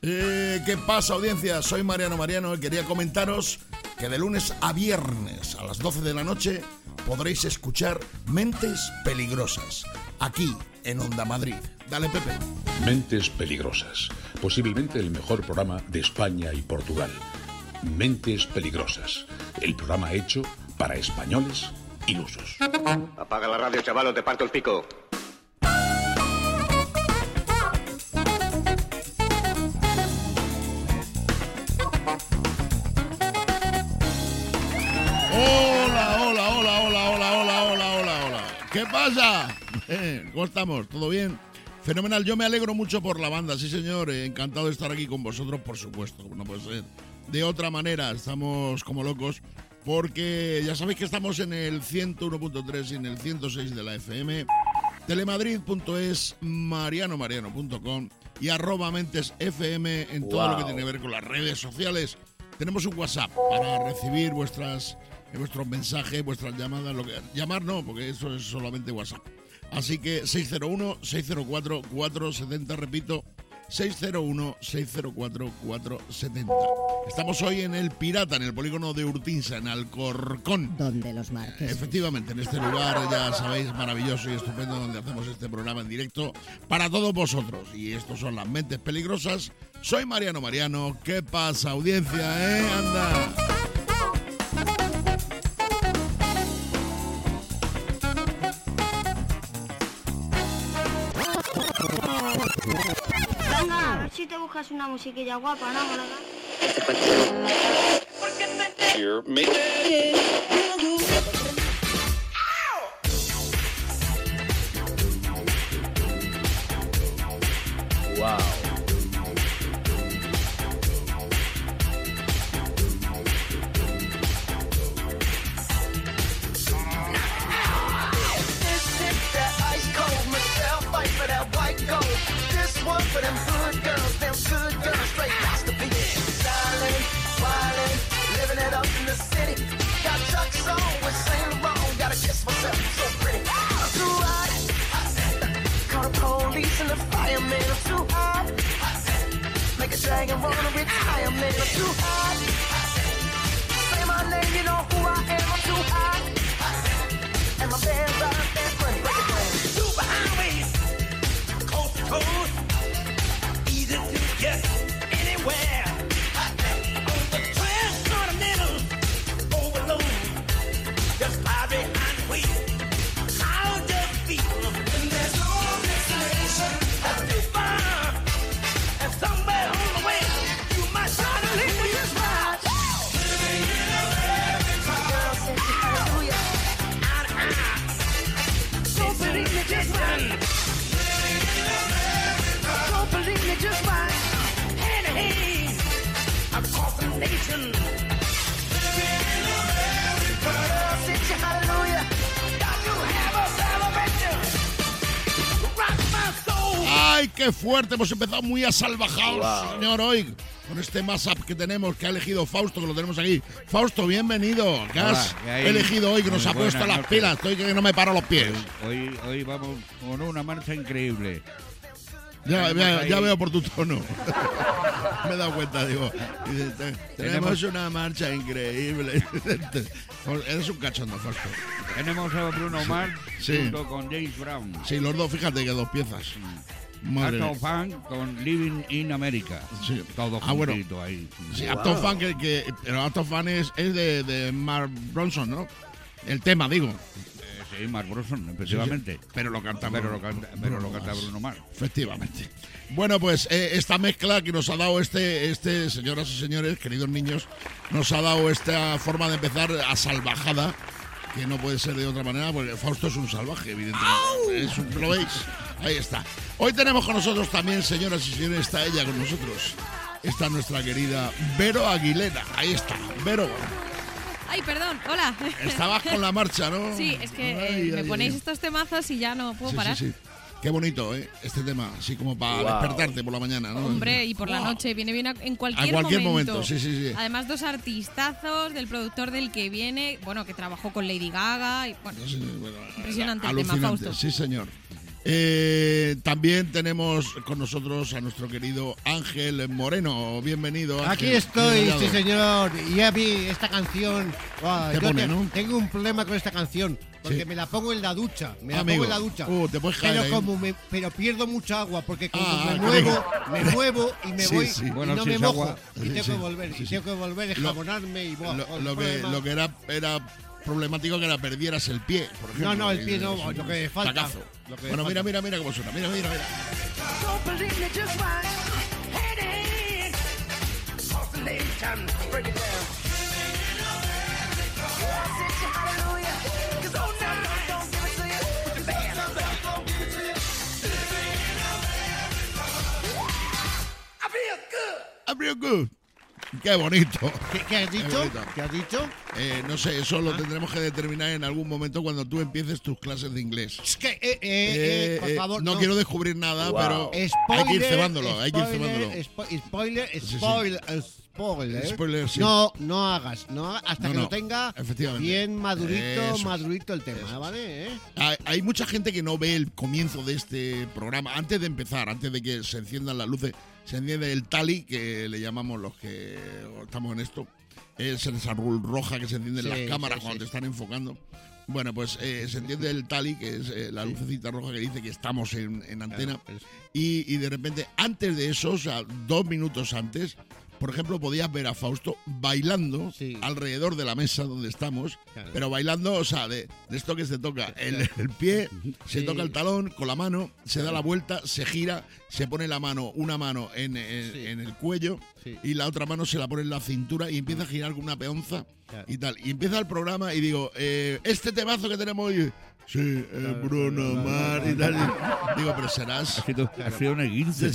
¿Qué pasa, audiencia? Soy Mariano y quería comentaros que de lunes a viernes a las 12 de la noche podréis escuchar Mentes Peligrosas, aquí en Onda Madrid. Dale, Pepe. Mentes Peligrosas, posiblemente el mejor programa de España y Portugal. Mentes Peligrosas, el programa hecho para españoles ilusos. Apaga la radio, chaval, o te parto el pico. Hola. ¿Qué pasa? ¿Cómo estamos? ¿Todo bien? Fenomenal, yo me alegro mucho por la banda, sí señor, encantado de estar aquí con vosotros, por supuesto, no puede ser de otra manera, estamos como locos, porque ya sabéis que estamos en el 101.3 y en el 106 de la FM, telemadrid.es, mariano.com y @mentesfm en todo lo que tiene que ver con las redes sociales. Tenemos un WhatsApp para recibir vuestros mensajes, vuestras llamadas, llamar no, porque eso es solamente WhatsApp. Así que 601-604-470, repito, 601-604-470. Estamos hoy en El Pirata, en el polígono de Urtinsa, en Alcorcón. Donde los marques. Efectivamente, en este lugar, ya sabéis, maravilloso y estupendo, donde hacemos este programa en directo para todos vosotros. Y estos son las Mentes Peligrosas. Soy Mariano. ¿Qué pasa, audiencia, Anda. Venga, a ver si te buscas una musiquilla guapa, ¿no, colega? Wow. One for them good girls straight masterpieces. Stylin', wildin', living it up in the city. Got Chuck's on with Saint Laurent, gotta kiss myself, so pretty. I'm too hot. Call the police and the fireman. I'm too hot. Make a dragon wanna retire, man. I'm too hot. Say my name, you know who I am. I'm too hot. And my band's out there, break it down. Super highways, coast to coast. Yes, anywhere. On the transcontinental overload. Just fly behind the wheel. How does it feel? And there's no destination. That's too far. And somewhere on the way, you might try to leave me your spot. Living in America. Girl, say hallelujah. Don't believe me, just run. Living in America. Don't believe me, just run. Across the nation. Living in America. Sit you hallelujah. Got to have a celebration. Rock my soul. ¡Ay, qué fuerte! Hemos empezado muy asalvajados, señor, hoy, con este mashup que tenemos, que ha elegido Fausto, que lo tenemos aquí. Fausto, bienvenido. ¿Qué has elegido hoy, que nos ha puesto las pilas? Estoy que no me paro los pies. Hoy vamos con una marcha increíble. Ya veo por tu tono. Me he dado cuenta, digo. Tenemos una marcha increíble. Eres un cachondo, Fausto. Tenemos a Bruno Mars junto con James Brown. Sí, los dos, fíjate que dos piezas. Uptown Funk con Living in America. Sí. Todo juntito ahí. Sí, Uptown Funk, pero Uptown Funk es de Mark Ronson, ¿no? El tema, digo. Sí, Mark Ronson, efectivamente. Sí. Pero lo canta Bruno Mars. Efectivamente. Bueno, pues esta mezcla que nos ha dado señoras y señores, queridos niños, nos ha dado esta forma de empezar a salvajada, que no puede ser de otra manera, porque Fausto es un salvaje, evidentemente. ¿Lo veis? Ahí está. Hoy tenemos con nosotros también, señoras y señores, está ella con nosotros. Está nuestra querida Vero Aguilera. Ahí está, Vero. Ay, perdón, hola. Estabas con la marcha, ¿no? Sí, es que me ponéis estos temazos y ya no puedo parar. Sí. Qué bonito, este tema, así como para despertarte por la mañana, ¿no? Hombre, y por la noche, viene bien en cualquier momento. Sí. Además, dos artistazos, del productor del que viene, bueno, que trabajó con Lady Gaga, y bueno, impresionante el tema, Fausto. Sí, señor. También tenemos con nosotros a nuestro querido Ángel Moreno. Bienvenido, Ángel. Aquí estoy, Bienvenido. sí señor. Y a mí esta canción, Te pone, ¿no? tengo un problema con esta canción, porque Sí. me la pongo en la ducha, Amigo, pongo en la ducha. te puedes caer ahí. Pero pierdo mucha agua, porque como Ah, me muevo y me Sí, voy sí. y Bueno, no si me es mojo. agua. Y Sí, tengo sí. que volver, Sí, y sí. tengo que volver, enjabonarme y Lo que era problemático que era perdieras el pie, por ejemplo. No, el pie no, Es un lo que falta. tacazo. Lo que Bueno, falta. mira cómo suena. Mira. Don't believe me, just watch. Hey, awesome nation, break it down. I said you hallelujah, 'cause oh no, don't give it to you. Bam. I feel good. I feel good. Qué bonito. ¿Qué has dicho? bonito. ¿Qué has dicho? No sé, eso lo tendremos que determinar en algún momento cuando tú empieces tus clases de inglés. Es que, por favor, no quiero descubrir nada, pero hay que ir cebándolo. Spoiler. Spoiler, sí. No hagas hasta que No, lo tenga efectivamente. bien madurito Eso es. el tema, ¿vale? Hay mucha gente que no ve el comienzo de este programa. Antes de empezar, antes de que se enciendan las luces, se enciende el tali, que le llamamos los que estamos en esto. Es esa luz roja que se encienden Sí, las cámaras sí, cuando sí. te están enfocando. Bueno, pues se enciende el tali, que es la lucecita roja que dice que estamos en antena. Claro, Y de repente, antes de eso, o sea, 2 minutos antes, por ejemplo, podías ver a Fausto bailando Sí. alrededor de la mesa donde estamos, Claro. pero bailando, o sea, de esto que se toca el pie, se Sí. toca el talón con la mano, se da la vuelta, se gira, se pone una mano en el cuello Sí. y la otra mano se la pone en la cintura y empieza a girar con una peonza Claro. y tal. Y empieza el programa y digo, este temazo que tenemos hoy, sí, Bruno Mars y tal. Y digo, pero serás... Ha sido un esguince.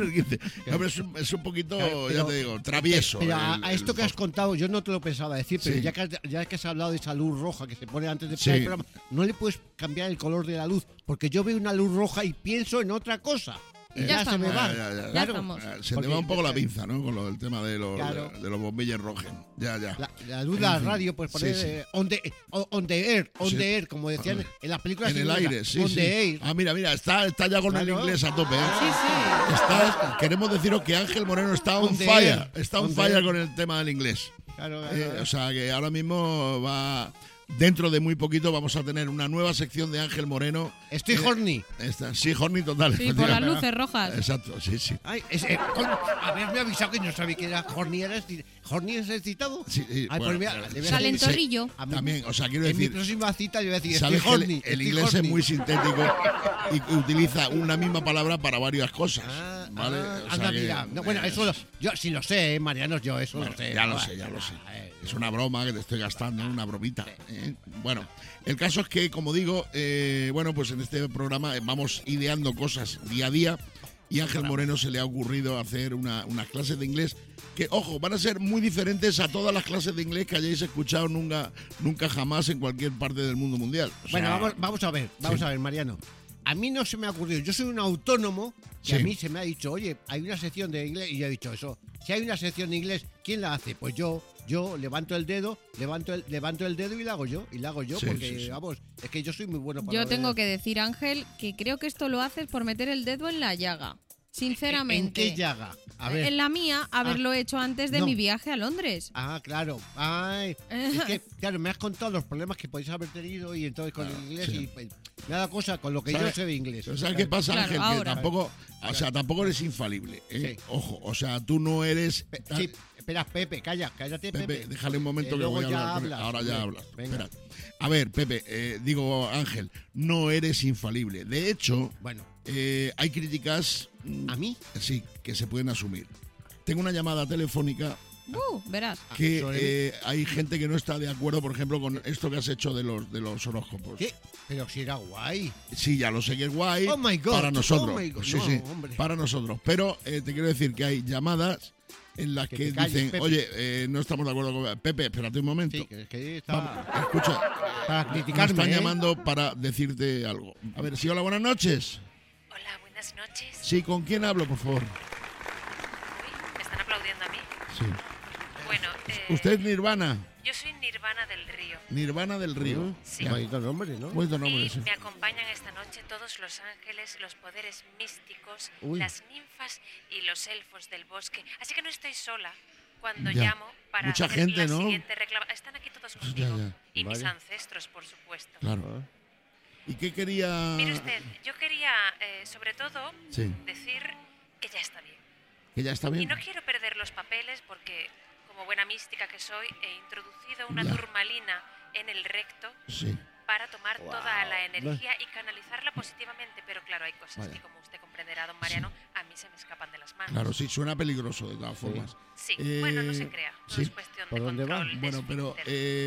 No, pero es un poquito, Claro, ya pero- te digo, travieso. Pero a el esto que has Fausto. contado, yo no te lo pensaba decir, pero Sí. ya que has hablado de esa luz roja que se pone antes de Sí. empezar el programa, no le puedes cambiar el color de la luz, porque yo veo una luz roja y pienso en otra cosa. Y Ya se me estamos. va. Ya Ya estamos. Se Porque- te va un poco la pinza, ¿no? Con lo del tema de los, Claro. de los bombillos rojos. Ya. La luz de la En fin. radio, pues Sí, poner sí. on the air, Sí. como decían en las películas En el inglesas, aire, sí, on sí. the air. Ah, mira, está ya con el Claro. inglés a tope, ¿eh? Sí, sí. Queremos deciros que Ángel Moreno está on On the fire. air. Está on On the fire air. con el tema del inglés. Claro, O sea, que ahora mismo va... Dentro de muy poquito vamos a tener una nueva sección de Ángel Moreno. Estoy horny. Sí, horny total. Sí, por las efectivamente. luces rojas. Exacto, sí. Ay, haberme avisado que no sabía que era horny. ¿Horny es excitado? Sí, Ay, bueno, pues mira, pero- debe ser- Calentorrillo. a mí- También, o sea, quiero en mi decir... próxima cita yo voy a decir, Sabes estoy que horny. el estoy inglés horny. es muy sintético y utiliza una misma palabra para varias cosas. ¿vale? O sea anda, que, mira. No, bueno, eso yo sí lo sé, Mariano, yo eso bueno, lo sé. ya lo sé. Es una broma que te estoy gastando, una bromita. Bueno, el caso es que, como digo, bueno, pues en este programa vamos ideando cosas día a día y a Ángel Moreno se le ha ocurrido hacer unas clases de inglés que, ojo, van a ser muy diferentes a todas las clases de inglés que hayáis escuchado nunca jamás en cualquier parte del mundo mundial. O sea, Bueno, vamos a ver, Mariano. A mí no se me ha ocurrido. Yo soy un autónomo y Sí. a mí se me ha dicho, oye, hay una sección de inglés y yo he dicho eso. Si hay una sección de inglés, ¿quién la hace? Pues yo levanto el dedo y la hago yo. Sí, porque, sí. vamos, es que yo soy muy bueno para Yo lo tengo de- que decir, Ángel, que creo que esto lo haces por meter el dedo en la llaga. Sinceramente. ¿En qué llaga? A ver. En la mía, haberlo hecho antes de no. mi viaje a Londres. Ah, claro. Ay, es que, claro, me has contado los problemas que podéis haber tenido y entonces con el inglés sí. y pues, me ha dado cosa con lo que ¿Sabes? yo sé de inglés. Pero ¿sabes qué pasa, Claro, Ángel? Que ahora. tampoco eres infalible. Sí. Ojo, o sea, tú no eres... Sí, espera, Pepe, cállate, Pepe, Pepe. déjale un momento que luego voy a ya hablar. con él. hablas, Ahora ya hombre. hablas. Venga. Espera. A ver, Pepe, digo Ángel, no eres infalible. De hecho, Bueno, hay críticas, ¿a mí? sí, que se pueden asumir. Tengo una llamada telefónica Verás. que sobre hay gente que no está de acuerdo, por ejemplo, con esto que has hecho de los horóscopos. ¿Qué? Pero si era guay. Sí, ya lo sé que es guay Oh my God, para nosotros. oh my God. Sí, No, sí, hombre. para nosotros. Pero te quiero decir que hay llamadas en las Que que te calles, dicen, Pepe. oye, no estamos de acuerdo con... Pepe, espérate un momento. Sí, que Vamos, está escucha, para me criticarme, están ¿eh? llamando para decirte algo. A ver, sí, hola, buenas noches. Hola, buenas noches. Sí, ¿con quién hablo, por favor? Uy, ¿me están aplaudiendo a mí? Sí. Bueno, ¿Usted es Nirvana? yo soy Nirvana. Nirvana del Río. Nirvana del Río. Sí. Bonito nombre, ¿no? Bonito nombre, Y sí. me acompañan esta noche todos los ángeles, los poderes místicos, Uy. las ninfas y los elfos del bosque. Así que no estoy sola cuando Ya. llamo para Mucha hacer gente, la ¿no? siguiente reclamación. Están aquí todos Ya, conmigo. ya. Y mis Vale. ancestros, por supuesto. Claro. ¿Y qué quería...? Mire usted, yo quería, sobre todo, Sí. decir que ya está bien. Que ya está Y bien. no quiero perder los papeles porque, como buena mística que soy, he introducido una Ya. turmalina en el recto Sí. para tomar toda la energía y canalizarla positivamente. Pero claro, hay cosas que, como usted comprenderá, don Mariano, a mí se me escapan de las manos. Claro, sí, suena peligroso de todas formas. Sí, bueno, no se crea. Todo sí. es cuestión ¿Por de dónde va? control. Bueno, pero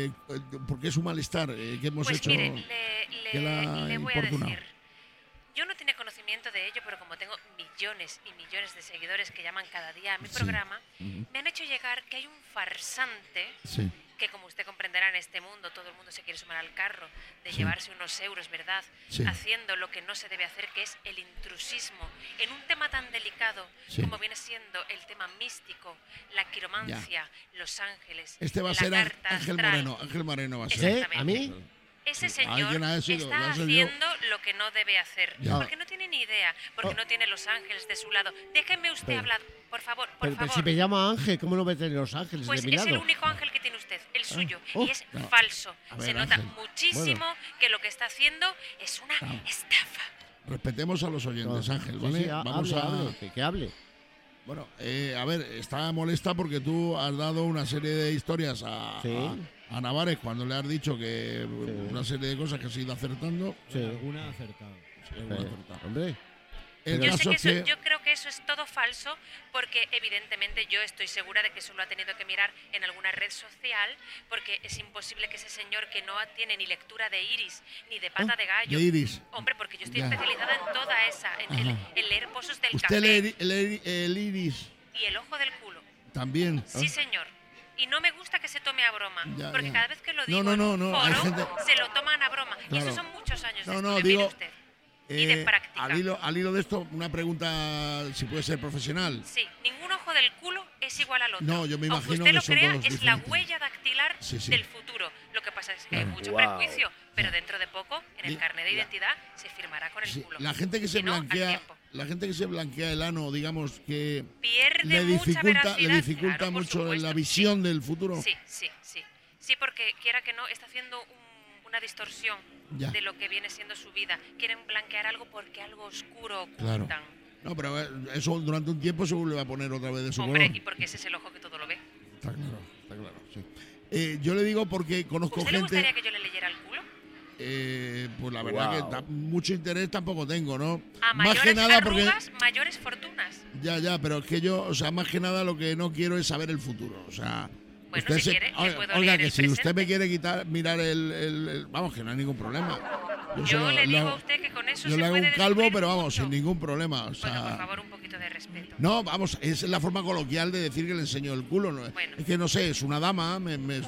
¿por qué su malestar? ¿Qué hemos Pues hecho? mire, que la le voy a importuna? decir. Yo no tenía conocimiento de ello, pero como tengo millones y millones de seguidores que llaman cada día a mi Sí. programa, me han hecho llegar que hay un farsante Sí. que, como usted comprenderá, en este mundo todo el mundo se quiere sumar al carro de Sí. llevarse unos euros, ¿verdad? Sí. Haciendo lo que no se debe hacer, que es el intrusismo, en un tema tan delicado Sí. como viene siendo el tema místico, la quiromancia, los ángeles, Este va a la ser carta Ángel astral. Moreno. Ángel Moreno va a ser. ¿Sí? Exactamente. ¿A mí? Ese Sí. señor Alguien ha sido, está va a ser yo. haciendo lo que no debe hacer, Ya. porque no tiene ni idea, porque Oh. no tiene los ángeles de su lado. Déjeme usted Pero- hablar, por favor, por Pero favor. si me llama Ángel, ¿cómo no me tener los ángeles Pues de mi es el lado? único ángel que tiene usted, el suyo, Oh, y es no. falso. A ver, Se nota Ángel. muchísimo que lo que está haciendo es una estafa. Respetemos a los oyentes, No. Ángel, Sí, ¿vale? sí, Vamos hable, a... hable, que hable. Bueno, a ver, está molesta porque tú has dado una serie de historias Sí. a Navares cuando le has dicho que una serie de cosas que has ido acertando. Sí. Alguna acertado. Alguna acertada. Hombre, El Yo, sé caso que es eso- que... yo creo que eso es todo falso porque evidentemente yo estoy segura de que eso lo ha tenido que mirar en alguna red social porque es imposible que ese señor que no tiene ni lectura de iris ni de pata de gallo. de iris. Hombre, porque yo estoy Ya. especializada en toda esa, en leer pozos del Usted café el iris y el ojo del culo. también. Sí, señor. Y no me gusta que se tome a broma, Ya, porque ya. cada vez que lo No, digo no, en no, un no, hay foro, gente- se lo toman a broma. Y Claro. esos son muchos años de No, no, estudio, mire digo... usted. Y de práctica. Al hilo de esto, una pregunta, si puede ser profesional. Sí, ningún ojo del culo es igual al otro. No, yo me Aunque imagino usted que lo son crea, todos es la diferentes. huella dactilar Sí, sí. del futuro. Lo que pasa es que hay Claro. mucho Guau. prejuicio, pero dentro de poco, en el Y- carnet de identidad, se firmará con el Sí, culo. la gente que se Si no, al blanquea, tiempo. la gente que se blanquea el ano, digamos que Pierde le mucha dificulta, veracidad. le dificulta Claro, por mucho supuesto. la visión del futuro. Sí, sí, sí. Sí, porque quiera que no, está haciendo una distorsión Ya. de lo que viene siendo su vida. Quieren blanquear algo porque algo oscuro Claro. ocultan. No, pero eso durante un tiempo se vuelve a poner otra vez de su Hombre, color. y porque ese es el ojo que todo lo ve. Está claro, sí. Yo le digo porque conozco ¿Usted le gente... gustaría que yo le leyera el culo? Pues la verdad Wow. que mucho interés tampoco tengo, ¿no? A Más mayores que nada porque... arrugas, mayores fortunas. Ya, pero es que yo, o sea, más que nada lo que no quiero es saber el futuro. O sea... Bueno, si quiere, le puedo oiga, leer que el si usted me presente. quiere mirar vamos, que no hay ningún problema. se Yo lo- le digo lo- a usted que con eso Yo se le hago puede un calvo, descubrir pero vamos, mucho. sin ningún problema. O sea, Bueno, por favor, un poquito de respeto. no, vamos, es la forma coloquial de decir que le enseño el culo. ¿No? Bueno. Es que no sé, es una dama,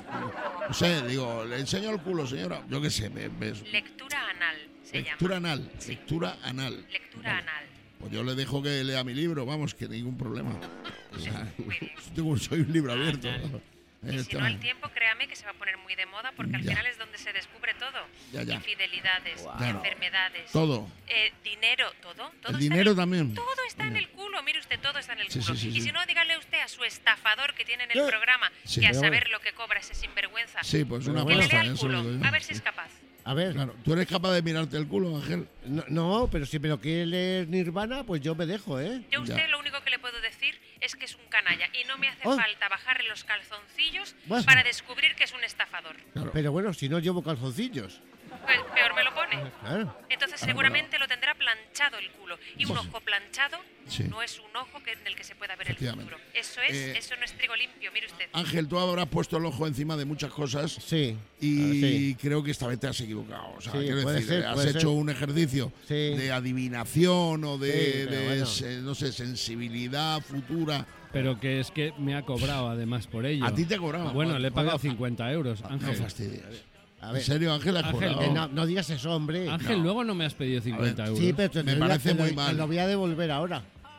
no sé, digo, le enseño el culo, señora. Yo qué sé, Lectura anal se lectura llama. anal, lectura anal. Lectura anal. Pues yo le dejo que lea mi libro, vamos, que ningún problema. O sea, Muy bien. soy un libro abierto. Y si no, el tiempo, créame que se va a poner muy de moda porque al Ya. final es donde se descubre todo. Ya. Infidelidades, Claro. enfermedades, Todo. dinero, todo. El está dinero en también. Todo está en el culo, mire usted, todo está en el Sí, culo. sí, sí, y sí. si no, dígale usted a su estafador que tiene en el Eh, programa, sí. que a Pero saber lo que cobra ese sinvergüenza, Sí, pues una que le pasta, lea el eso lo culo, digo yo. a ver si es capaz. a ver, Claro, ¿tú eres capaz de mirarte el culo, Ángel? no, pero si me lo quiere leer Nirvana, pues yo me dejo, ¿eh? Yo a usted Ya. lo único que le puedo decir es que es un canalla y no me hace Oh. falta bajarle los calzoncillos Bueno. para descubrir que es un estafador. Claro. Pero bueno, si no llevo calzoncillos. Pues peor me lo pone. Claro. Entonces seguramente lo tendrá planchado el culo. Y un Sí. ojo planchado Sí. no es un ojo en el que se pueda ver el Efectivamente. futuro. Eso no es trigo limpio, mire usted. Ángel, tú habrás puesto el ojo encima de muchas cosas Sí. y sí. creo que esta vez te has equivocado. O sea, Sí, quiero puede decir, ser, has puede hecho ser. un ejercicio Sí. de adivinación o de, Sí, pero bueno. no sé, sensibilidad futura. Pero que es que me ha cobrado además por ello. ¿A ti te ha cobrado? Bueno, le he pagado Oiga, 50 euros, No Ángel. fastidies. A ¿En ver, serio, Ángel? ¿Has Ángel, cobrado? no digas eso, hombre. Ángel, No. luego no me has pedido 50 euros. Sí, pero te Me lo voy a- parece te lo- muy mal. Te lo voy a devolver ahora.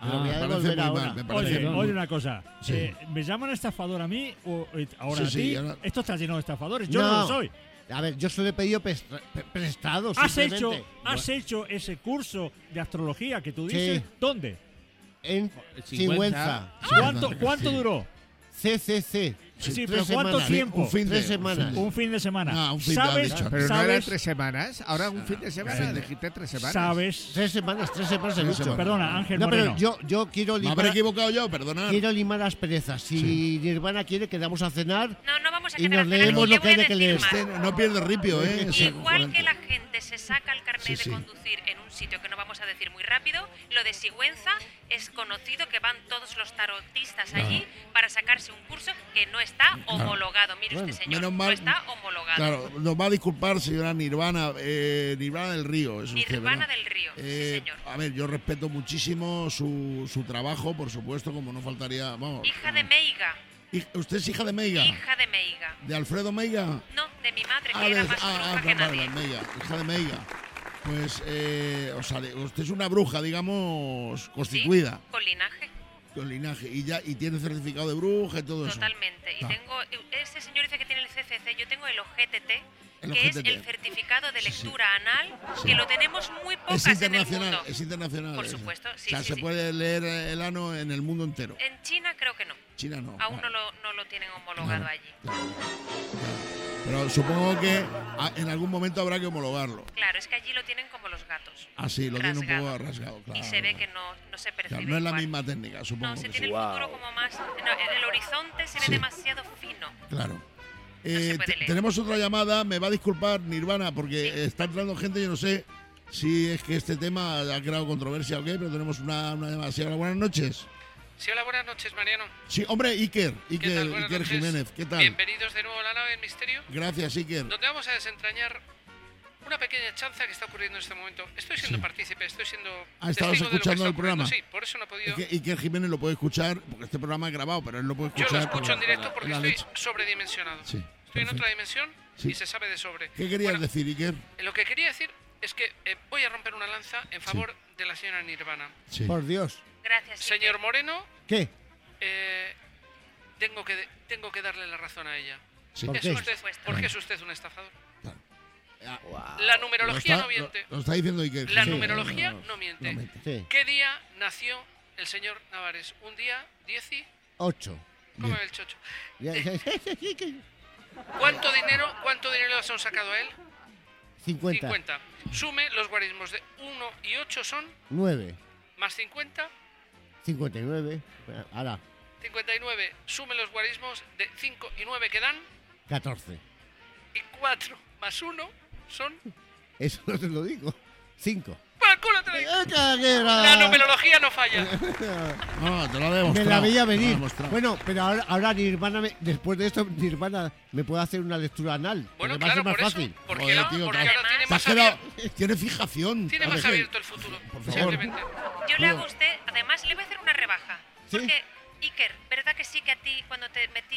Lo voy a me parece devolver muy ahora. mal, me parece Oye, una cosa. Sí. ¿Me llaman estafador a mí o ahora Sí, a ti? sí, ahora- Esto está lleno de estafadores. Yo no lo soy. A ver, yo solo he pedido prestado. ¿Has simplemente. hecho ese curso de astrología que tú dices? Sí. ¿Dónde? En Sigüenza. Sigüenza. ¿Cuánto duró? CCC. Sí, 3 pero ¿cuánto semanas. tiempo? Un fin de- 3 semanas. Un fin de semana. Ah, un fin de- ¿Sabes? has dicho. Pero no ¿Sabes? eran 3 semanas, ahora un fin de semana. Dijiste 3 semanas. ¿Sabes? 3 semanas he dicho. Perdona, Ángel No, Moreno. pero yo quiero Me habré limar, equivocado yo, perdonad. quiero limar las perezas. Si Nirvana quiere, quedamos a cenar No vamos a y quedar nos a cenar, leemos y le lo que voy a hay de que decir leer. más. Este no pierde ripio, ¿eh? Igual que la gente se saca el carnet Sí, sí. de conducir en un sitio que no vamos a decir muy rápido, lo de Sigüenza es conocido que van todos los tarotistas allí para sacarse un curso que no está homologado. Mire Bueno, usted, señor, menos no mal- está homologado. Claro, nos va a disculpar, señora Nirvana. Nirvana del Río. Es usted, Nirvana ¿verdad? del Río, sí, señor. A ver, yo respeto muchísimo su trabajo, por supuesto, como no faltaría. Vamos. Hija de Meiga, ¿Usted es hija de Meiga? hija de Meiga. ¿De Alfredo Meiga? No, de mi madre, que Ah, era de- más bruja que vale, nadie. Meiga, hija de Meiga. Pues, o sea, usted es una bruja, digamos, constituida, Sí, con linaje, con linaje, y tiene certificado de bruja y todo eso. totalmente. Y Ah. tengo, ese señor dice que tiene el CCC, yo tengo el OGTT, El que es OGTT. el certificado de Sí, sí. lectura anal, Sí. que lo tenemos muy Es pocas en el internacional, mundo. es internacional. Por eso. supuesto, sí, O sea, sí, se sí. puede leer el ano en el mundo entero. En China creo que no. China no. Aún vale. no lo tienen homologado Claro, allí. claro. Pero supongo que en algún momento habrá que homologarlo. Claro, es que allí lo tienen como los gatos. Así, lo tiene un rasgado. poco rasgado, claro. Y se ve que no se percibe Claro, no es la igual. misma técnica, supongo No, se que tiene sí. el futuro como más... No, en el horizonte se ve Sí. demasiado fino. Claro. se puede leer. Tenemos otra llamada, me va a disculpar Nirvana, porque Sí. está entrando gente, yo no sé si es que este tema ha creado controversia o qué, pero tenemos una llamada. Sí, hola, buenas noches. Sí, hola, buenas noches, Mariano. Sí, hombre, Iker ¿Qué tal? Buenas Iker noches. Jiménez, ¿qué tal? Bienvenidos de nuevo a la nave del misterio, Gracias, Iker. donde vamos a desentrañar una pequeña chanza que está ocurriendo en este momento. Estoy siendo Sí. partícipe, estoy siendo ¿Estabas testigo de lo que escuchando está el programa? ocurriendo. Sí, por eso no he podido... Iker Jiménez lo puede escuchar, porque este programa es grabado, pero él lo puede Yo escuchar. lo escucho en por directo porque la estoy leche. sobredimensionado. Sí, Estoy en perfecto. otra dimensión Sí. y se sabe de sobre. ¿Qué querías Bueno, decir, Iker? Lo que quería decir es que voy a romper una lanza en favor de la señora Nirvana. Sí. Por Dios. Gracias. Señor Moreno, ¿Qué? tengo que darle la razón a ella. Sí. ¿Por ¿Es qué? usted, supuesto. ¿Por qué es usted un estafador? Ah, La numerología no lo, miente. lo está diciendo Iker. La Sí, numerología no miente. no miente. Sí. ¿Qué día nació el señor Navares? Un día 10 y... 8. ¿Cómo el chocho? Ya, ¿Cuánto dinero le has sacado a él? 50. 50. Sume los guarismos de 1 y 8 son 9. más 50, 59. Ahora, 59. Sume los guarismos de 5 y 9 que dan 14. y 4 más 1 son... Eso no te lo digo. 5. ¡Para el culo te lo digo! La numerología no falla. No, te lo he Me demostrado. la veía te lo he venir. demostrado. Bueno, pero ahora Nirvana, después de esto, Nirvana me puede hacer una lectura anal. Bueno, porque va a ser claro, más por eso. fácil. Porque, Joder, no, tío, porque claro. ahora tiene Te has más quedado- abierto, Tiene fijación. tiene ¿sabes más qué? abierto el futuro. Por favor. Simplemente. Yo le hago a usted, además, le voy a hacer una rebaja. ¿Sí? Porque, Iker, ¿verdad que sí que a ti, cuando te metí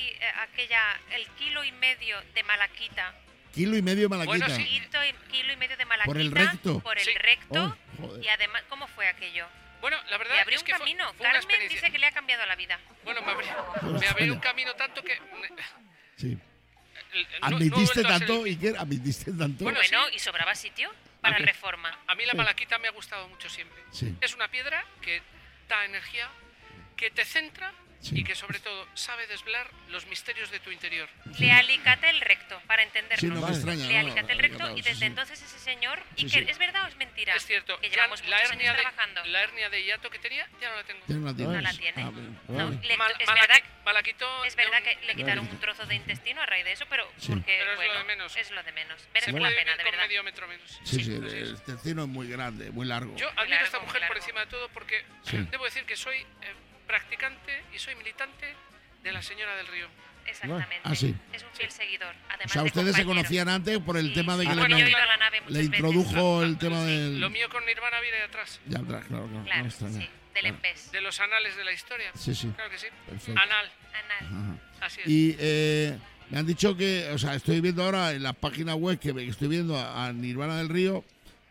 el 1,5 kg de malaquita, Kilo y medio malaquita. Bueno, sí. kilo y medio de malaquita, ¿Por el recto? por el Sí. recto, Oh, joder. y además, ¿cómo fue aquello? Bueno, la verdad Le abrió es un que camino. fue una Carmen experiencia. dice que le ha cambiado la vida. Bueno, me abrió un camino tanto que... Sí. no he ¿Admitiste vuelto a ser el tanto, mismo. Iker? ¿Admitiste tanto? Bueno, Bueno, sí. y sobraba sitio para A mí- reforma. A mí la malaquita me ha gustado mucho siempre. Sí. Es una piedra que da energía, que te centra Sí. y que sobre todo sabe desvelar los misterios de tu interior. Le alicaté el recto, para entendernos. Sí, no me extraña. Le no, alicaté el recto claro, y sí, desde sí. entonces ese señor, Sí, Iker, sí. ¿es verdad o es mentira? Es cierto, Que ya llevamos la muchos hernia años trabajando. la hernia de hiato que tenía ya no la tengo. Ya no la No tienes. la tiene. Ah, bueno. No, Vale. es verdad, Malaquito es verdad de un- que le quitaron un trozo de intestino a raíz de eso, pero Sí. porque, Pero es lo bueno, de menos. es lo de menos. se Merece puede la vivir pena, de con verdad. medio metro menos. Sí, sí, así es. el intestino es muy grande, muy largo. Yo admiro Claro, a esta mujer claro. por encima de todo porque Sí. debo decir que soy practicante y soy militante de la Señora del Río. Exactamente. Ah, sí. Es un fiel seguidor. O Además sea, de ustedes se compañero. conocían antes por el Sí, tema de sí, que porque bueno, yo he le, ido a la nave muchas le veces. introdujo el tema del... Lo mío con Nirvana viene de atrás, Ya, claro, claro. No Claro, me extraña. sí, del EMPES. de los anales de la historia. Sí, sí. Claro que sí. Perfecto. Anal, Anal. así es. Y me han dicho que, o sea, estoy viendo ahora en las páginas web que estoy viendo a Nirvana del Río,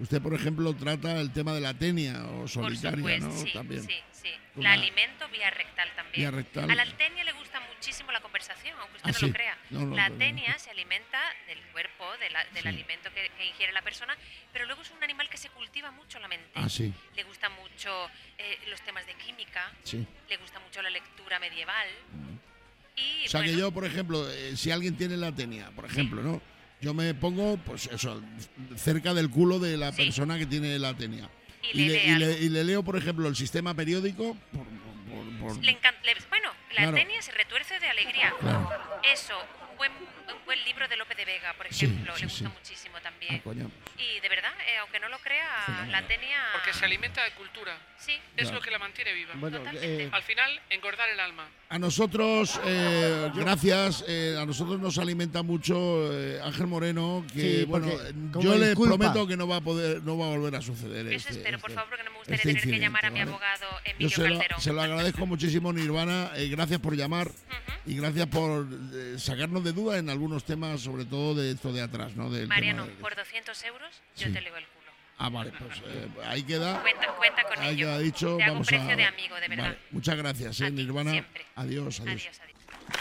Usted, por ejemplo, trata el tema de la tenia o solitaria, por supuesto, ¿no? sí, También. sí. La alimento vía rectal también. Vía rectal. A la tenia le gusta muchísimo la conversación, aunque usted no sí. lo crea. No, la tenia se alimenta del cuerpo, del alimento que ingiere la persona, pero luego es un animal que se cultiva mucho la mente. Sí. Le gusta mucho los temas de química, Sí. le gusta mucho la lectura medieval. Y, O sea, que yo, por ejemplo, si alguien tiene la tenia, por ejemplo, ¿no? Yo me pongo, pues eso, cerca del culo de la persona que tiene la tenia. Y le leo, por ejemplo, el sistema periódico. Le encanta. Bueno, la Claro. tenia se retuerce de alegría. Claro. Eso, un buen libro de Lope de Vega, por ejemplo, le gusta muchísimo también. Y de verdad, aunque no lo crea, la tenia... Porque se alimenta de cultura. Sí. Es lo que la mantiene viva. Bueno, Al final, engordar el alma. A nosotros, gracias, a nosotros nos alimenta mucho Ángel Moreno, que Sí, bueno, como yo le disculpa. prometo que no va a volver a suceder. Eso espero, por favor, porque no me gustaría este tener que incidente, llamar a mi ¿vale? abogado Yo Emilio Calderón. se lo agradezco muchísimo, Nirvana. Gracias por llamar y gracias por sacarnos de duda en algunos temas, sobre todo de esto de atrás, ¿no? Del Mariano, tema de- por 200 euros yo Sí. te leo el culo. Ah, vale, pues ahí queda. Cuenta con Ahí ello. queda dicho. Te hago un Vamos precio a... de amigo, de verdad. Vale, muchas gracias, A ti, Nirvana. siempre. Adiós, adiós. Adiós, adiós.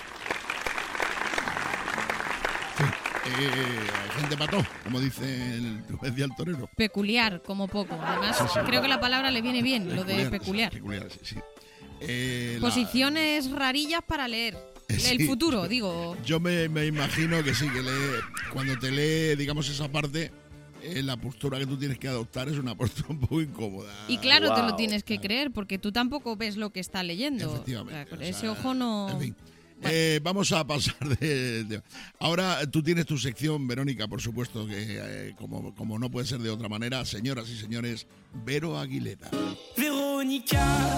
Gente pató, como dice el torero. Peculiar, como poco. Además, creo que la palabra le viene bien, lo de peculiar. Peculiar, sí. Posiciones rarillas para leer. Sí. El futuro, digo. Yo me imagino que sí, que cuando te lee, digamos, esa parte, la postura que tú tienes que adoptar es una postura un poco incómoda. Y claro, te lo tienes que creer, porque tú tampoco ves lo que está leyendo. Efectivamente. O sea, con ese ojo no... En fin. Vamos a pasar Ahora tú tienes tu sección, Verónica, por supuesto, que como no puede ser de otra manera, señoras y señores, Vero Aguilera. Verónica.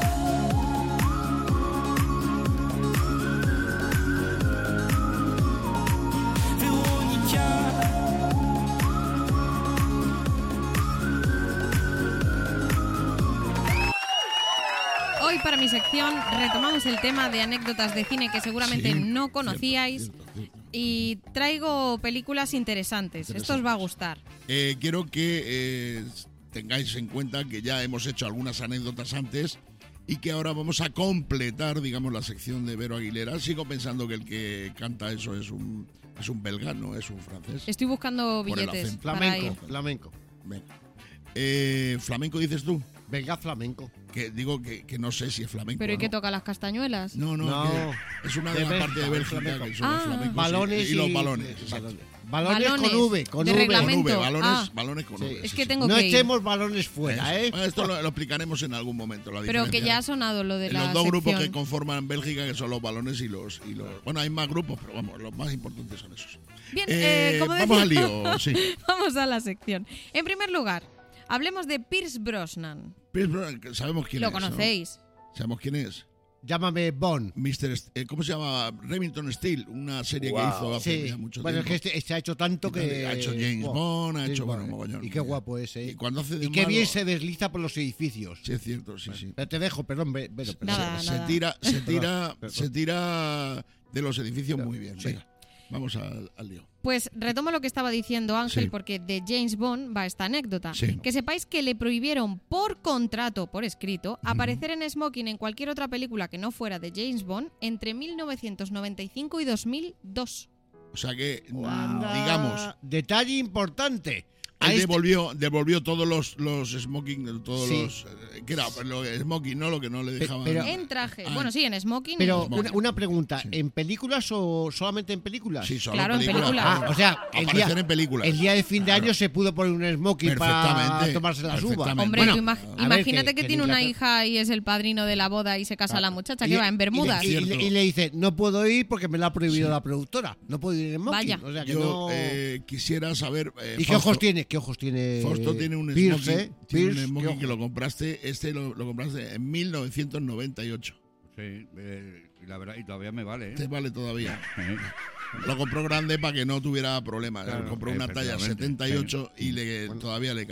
Hoy para mi sección retomamos el tema de anécdotas de cine que seguramente no conocíais y traigo películas interesantes. Esto os va a gustar. Quiero que tengáis en cuenta que ya hemos hecho algunas anécdotas antes y que ahora vamos a completar, digamos, la sección de Vero Aguilera. Sigo pensando que el que canta eso es un belga, no es un francés. Estoy buscando Por el billetes. acento. Para ir. Flamenco. Venga. ¿Flamenco dices tú? Belga flamenco. Que digo que no sé si es flamenco. ¿Pero y ¿no? qué toca las castañuelas? No, que es una de las partes de Bélgica que son los flamencos balones y los balones. exacto. Balones con V, con de V. reglamento. Balones con V. Es que tengo no que ir. echemos balones fuera, ¿eh? Esto lo explicaremos en algún momento. La Pero que diferencia ya ha sonado lo de en la los dos grupos sección. que conforman Bélgica, que son los balones y los... Bueno, hay más grupos, pero vamos, los más importantes son esos. Bien, como vamos decía, al lío, sí. Vamos a la sección. En primer lugar, hablemos de Pierce Brosnan. Pierce Brosnan, sabemos quién ¿Lo es. conocéis? ¿No? ¿Sabemos quién es? Llámame Bond. ¿Cómo se llama? Remington Steele, una serie que hizo hace ya mucho bueno, tiempo. es que este ha hecho tanto que... Ha hecho James Bond, ha hecho, bueno, mogollón. Y qué guapo es, ¿eh? Y cuando hace de y qué malo- bien se desliza por los edificios. Sí, es cierto, sí, sí. Pero te dejo, perdón, Nada, Se nada. tira de los edificios muy bien. Sí. Venga, vamos al lío. Pues retomo lo que estaba diciendo Ángel, Sí. porque de James Bond va esta anécdota. Sí. Que sepáis que le prohibieron por contrato, por escrito, aparecer en smoking en cualquier otra película que no fuera de James Bond entre 1995 y 2002. O sea que, Anda. digamos, Detalle importante. él devolvió todos los smoking, todos Sí. los... ¿Qué era? Pues lo smoking, ¿no? Lo que no le dejaban... En traje. Bueno, sí, en smoking. Pero y- una pregunta, ¿en películas o solamente en películas? Sí, solo Claro, en películas. películas. Ah, o sea, Aparecer en películas. el día de fin de año se pudo poner un smoking para Perfectamente, tomarse las uvas. perfectamente. Hombre, Bueno, tú a ver, imagínate que en tiene una Inglaterra- hija y es el padrino de la boda y se casa la muchacha, Y- que va en bermudas. Y, le dice, no puedo ir porque me lo ha prohibido la productora. No puedo ir en smoking. Vaya. O sea que Yo no... quisiera saber... ¿Y qué ojos tiene? ¿Qué ojos tiene? Fausto tiene un Pierce, smoking, ¿eh? tiene un Pierce, smoking ¿qué que lo compraste, lo compraste en 1998. Sí, la verdad, y todavía me vale, ¿eh? Te vale todavía. Lo compró grande para que no tuviera problemas. Claro, Compró una talla efectivamente, 78 y todavía le cabe.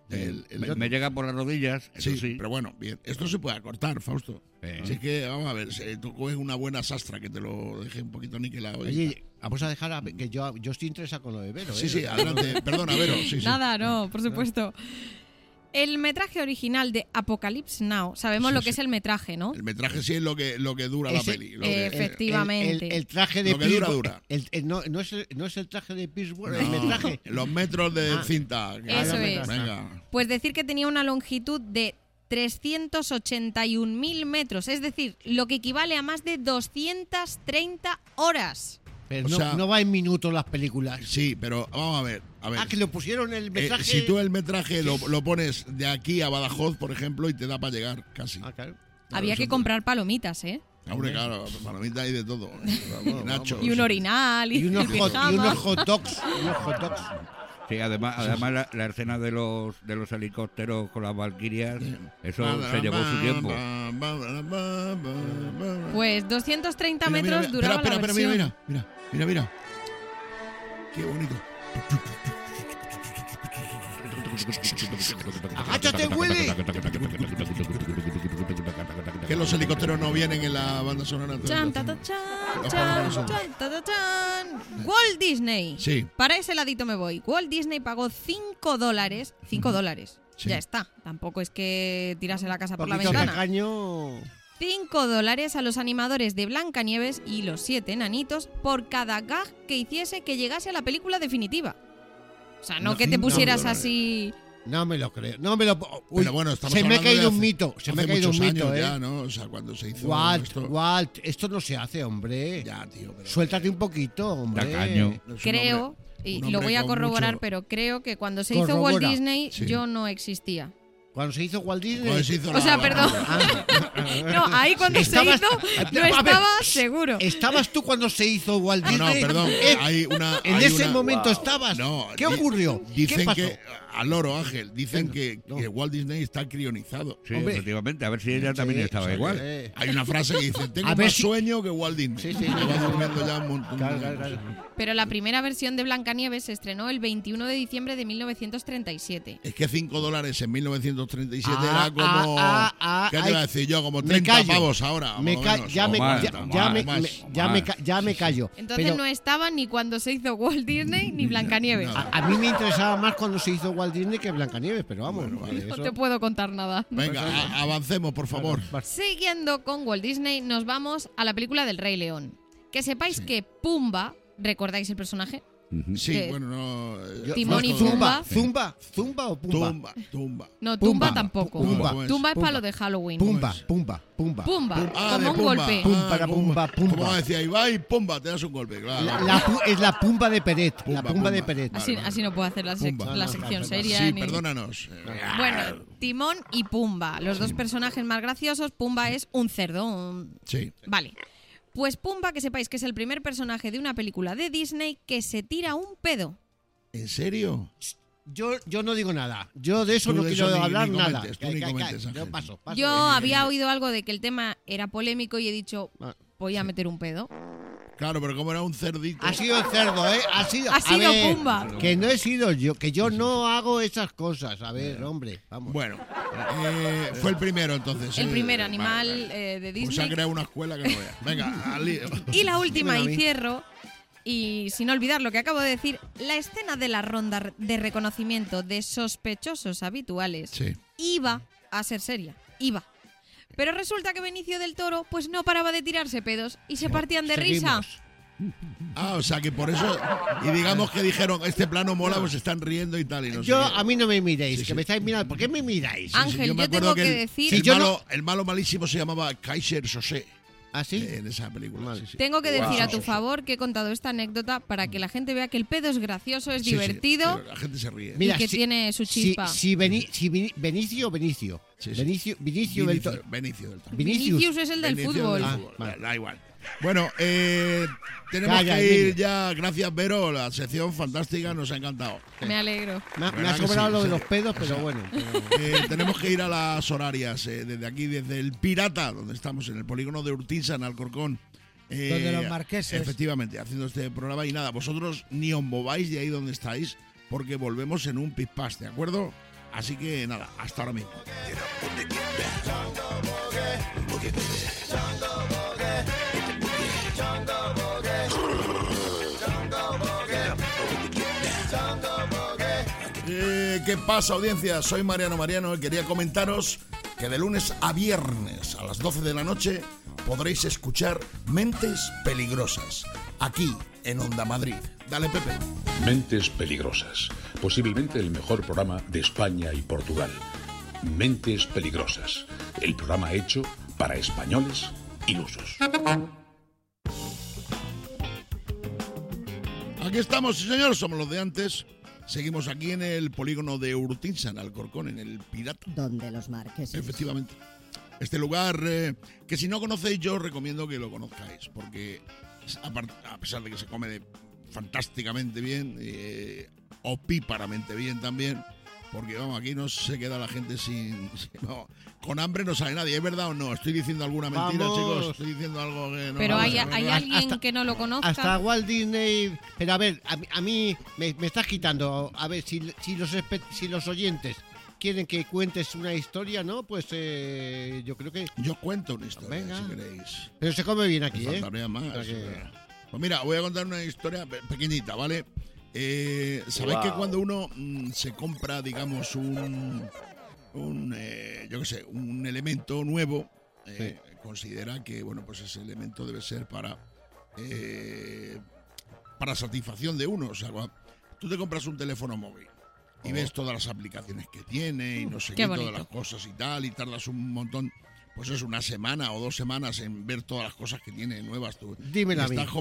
Me llega por las rodillas. Sí, pero bueno, bien. Esto se puede acortar, Fausto. Así que, vamos a ver, tú coges una buena sastra que te lo deje un poquito niquelado. Oye, vamos a dejar que yo estoy interesado con lo de Vero. Sí, adelante. Perdona, Vero. Sí. Nada, no, por supuesto. El metraje original de Apocalypse Now, sabemos lo que es el metraje, ¿no? El metraje sí es lo que dura la peli. Efectivamente. El traje de lo que dura. No es el traje de Pittsburgh, el metraje. Los metros de cinta. Eso es. Venga. Pues decir que tenía una longitud de 381.000 metros, es decir, lo que equivale a más de 230 horas. Pero no va en minutos las películas. Sí, pero vamos a ver. Que lo pusieron el metraje. Si tú el metraje lo pones de aquí a Badajoz, por ejemplo, y te da para llegar casi. Claro. Había que comprar palomitas, ¿eh? Hombre, claro, palomitas hay de todo. Nachos. Y un orinal. Y unos hot dogs. Sí, además la escena de los helicópteros con las valquirias, eso se llevó su tiempo. Pues 230 metros duraba la versión. Mira. Qué bonito. ¡Agáchate, Willy! Que los helicópteros no vienen en la banda sonora. Walt Disney. Sí. Para ese ladito me voy. Walt Disney pagó $5. $5. Sí. Ya está. Tampoco es que tirase la casa por la Poquito ventana. tacaño. $5 a los animadores de Blancanieves y los 7 enanitos por cada gag que hiciese que llegase a la película definitiva. O sea, no que te pusieras así... No me lo creo. No me lo. Uy, pero bueno, se me ha caído un mito. Se me ha caído un mito, ya, ¿no? O sea, cuando se hizo Walt, esto no se hace, hombre. Ya, tío. Pero suéltate un poquito, hombre. Tacaño. Creo, y lo voy a corroborar, pero creo que cuando se hizo Walt Disney yo no existía. Cuando se hizo Walt Disney. Perdón. No, ahí cuando se hizo no estaba seguro. ¿Estabas tú cuando se hizo Walt Disney? No, perdón. En ese momento estabas. No, ¿Qué ocurrió? Dicen ¿Qué pasó? que, al loro Ángel, dicen que Walt Disney está crionizado. Sí, efectivamente. A ver si ella también estaba igual. Hay una frase que dice, tengo más sueño que Walt Disney. Sí. Va durmiendo ya un montón. Claro. Pero la primera versión de Blancanieves se estrenó el 21 de diciembre de 1937. Es que $5 en 1937 era como... ¿Qué te iba a decir yo? Como 30 pavos ahora. Ya me callo. Entonces no estaba ni cuando se hizo Walt Disney ni Blancanieves. A mí me interesaba más cuando se hizo Walt Disney que Blancanieves, pero vamos. No te puedo contar nada. Venga, avancemos, por favor. Siguiendo con Walt Disney, nos vamos a la película del Rey León. Que sepáis que Pumba, ¿recordáis el personaje? Sí, bueno, no... Timón y Pumba. ¿Zumba o Pumba? Tumba. No, Tumba tampoco. Tumba es para lo de Halloween. Pumba. Como un golpe. Pumba. Como decía, y va y pumba, te das un golpe, claro. Es la Pumba de Peret. De Peret. Así no puedo hacer la sección seria. Sí, perdónanos. Bueno, Timón y Pumba, los dos personajes más graciosos. Pumba es un cerdo. Sí. Vale. Pues Pumba, que sepáis que es el primer personaje de una película de Disney que se tira un pedo. ¿En serio? Yo no digo nada. Yo de eso no quiero hablar nada. Yo paso. Yo había oído algo de que el tema era polémico y he dicho, voy a meter un pedo. Claro, pero como era un cerdito. Ha sido el cerdo, ¿eh? Ha sido Pumba. Que no he sido yo, que yo no hago esas cosas. A ver, hombre, vamos. Bueno, fue el primero entonces. El primer animal de Disney. Pues se ha creado una escuela que no vea. Venga, al lío. Y la última, y cierro, y sin olvidar lo que acabo de decir, la escena de la ronda de reconocimiento de sospechosos habituales iba a ser seria. Pero resulta que Benicio del Toro pues no paraba de tirarse pedos y se partían de risa. O sea que por eso, y digamos que dijeron, este plano mola, pues están riendo y tal. Y no a mí no me miréis, que me estáis mirando. ¿Por qué me miráis? Ángel, yo tengo que decir... El malo malísimo se llamaba Kaiser Sosé. ¿Ah, sí? En esa película. Sí. Tengo que decir a tu favor que he contado esta anécdota para que la gente vea que el pedo es gracioso, es divertido. La gente se ríe. Y que tiene su chispa. Benicio del Toro. Vinicius es el del fútbol. Da igual. Bueno, tenemos que ir ya. Gracias, Vero. La sección fantástica nos ha encantado. Me alegro. Me ha sobrado lo de los pedos, pero bueno. Tenemos que ir a las horarias. Desde aquí, desde el Pirata, donde estamos, en el polígono de Urtiza, en Alcorcón. Donde los marqueses. Efectivamente, haciendo este programa. Y nada, vosotros ni os mováis de ahí donde estáis, porque volvemos en un pispás, ¿de acuerdo? Así que nada, hasta ahora mismo. ¿Qué pasa, audiencia? Soy Mariano y quería comentaros que de lunes a viernes a las 12 de la noche podréis escuchar Mentes Peligrosas, aquí en Onda Madrid. Dale, Pepe. Mentes Peligrosas, posiblemente el mejor programa de España y Portugal. Mentes Peligrosas, el programa hecho para españoles ilusos. Aquí estamos, sí señor, somos los de antes. Seguimos aquí en el polígono de Urtinsa, en Alcorcón, en el Pirata. Donde los marqueses. Efectivamente. Este lugar que si no conocéis yo os recomiendo que lo conozcáis, porque a pesar de que se come fantásticamente bien, opíparamente bien también, porque vamos, aquí no se queda la gente no, con hambre no sale nadie, ¿es verdad o no? ¿Estoy diciendo alguna mentira, chicos? ¿Estoy diciendo algo que no? Pero hay alguien que no lo conozca. Hasta Walt Disney. Pero a ver, a mí me estás quitando. A ver, si los oyentes quieren que cuentes una historia, ¿no? Pues yo creo que... Yo cuento una historia, venga, si queréis. Pero se come bien aquí, me faltaría más. Pues mira, voy a contar una historia pequeñita, ¿vale? Sabéis que cuando uno se compra, digamos, un elemento nuevo, considera que, bueno, pues ese elemento debe ser para satisfacción de uno. O sea, tú te compras un teléfono móvil y ves todas las aplicaciones que tiene y no sé qué, todas las cosas y tal, y tardas un montón, pues es una semana o 2 semanas en ver todas las cosas que tiene nuevas. Tú dímela a mí. Estás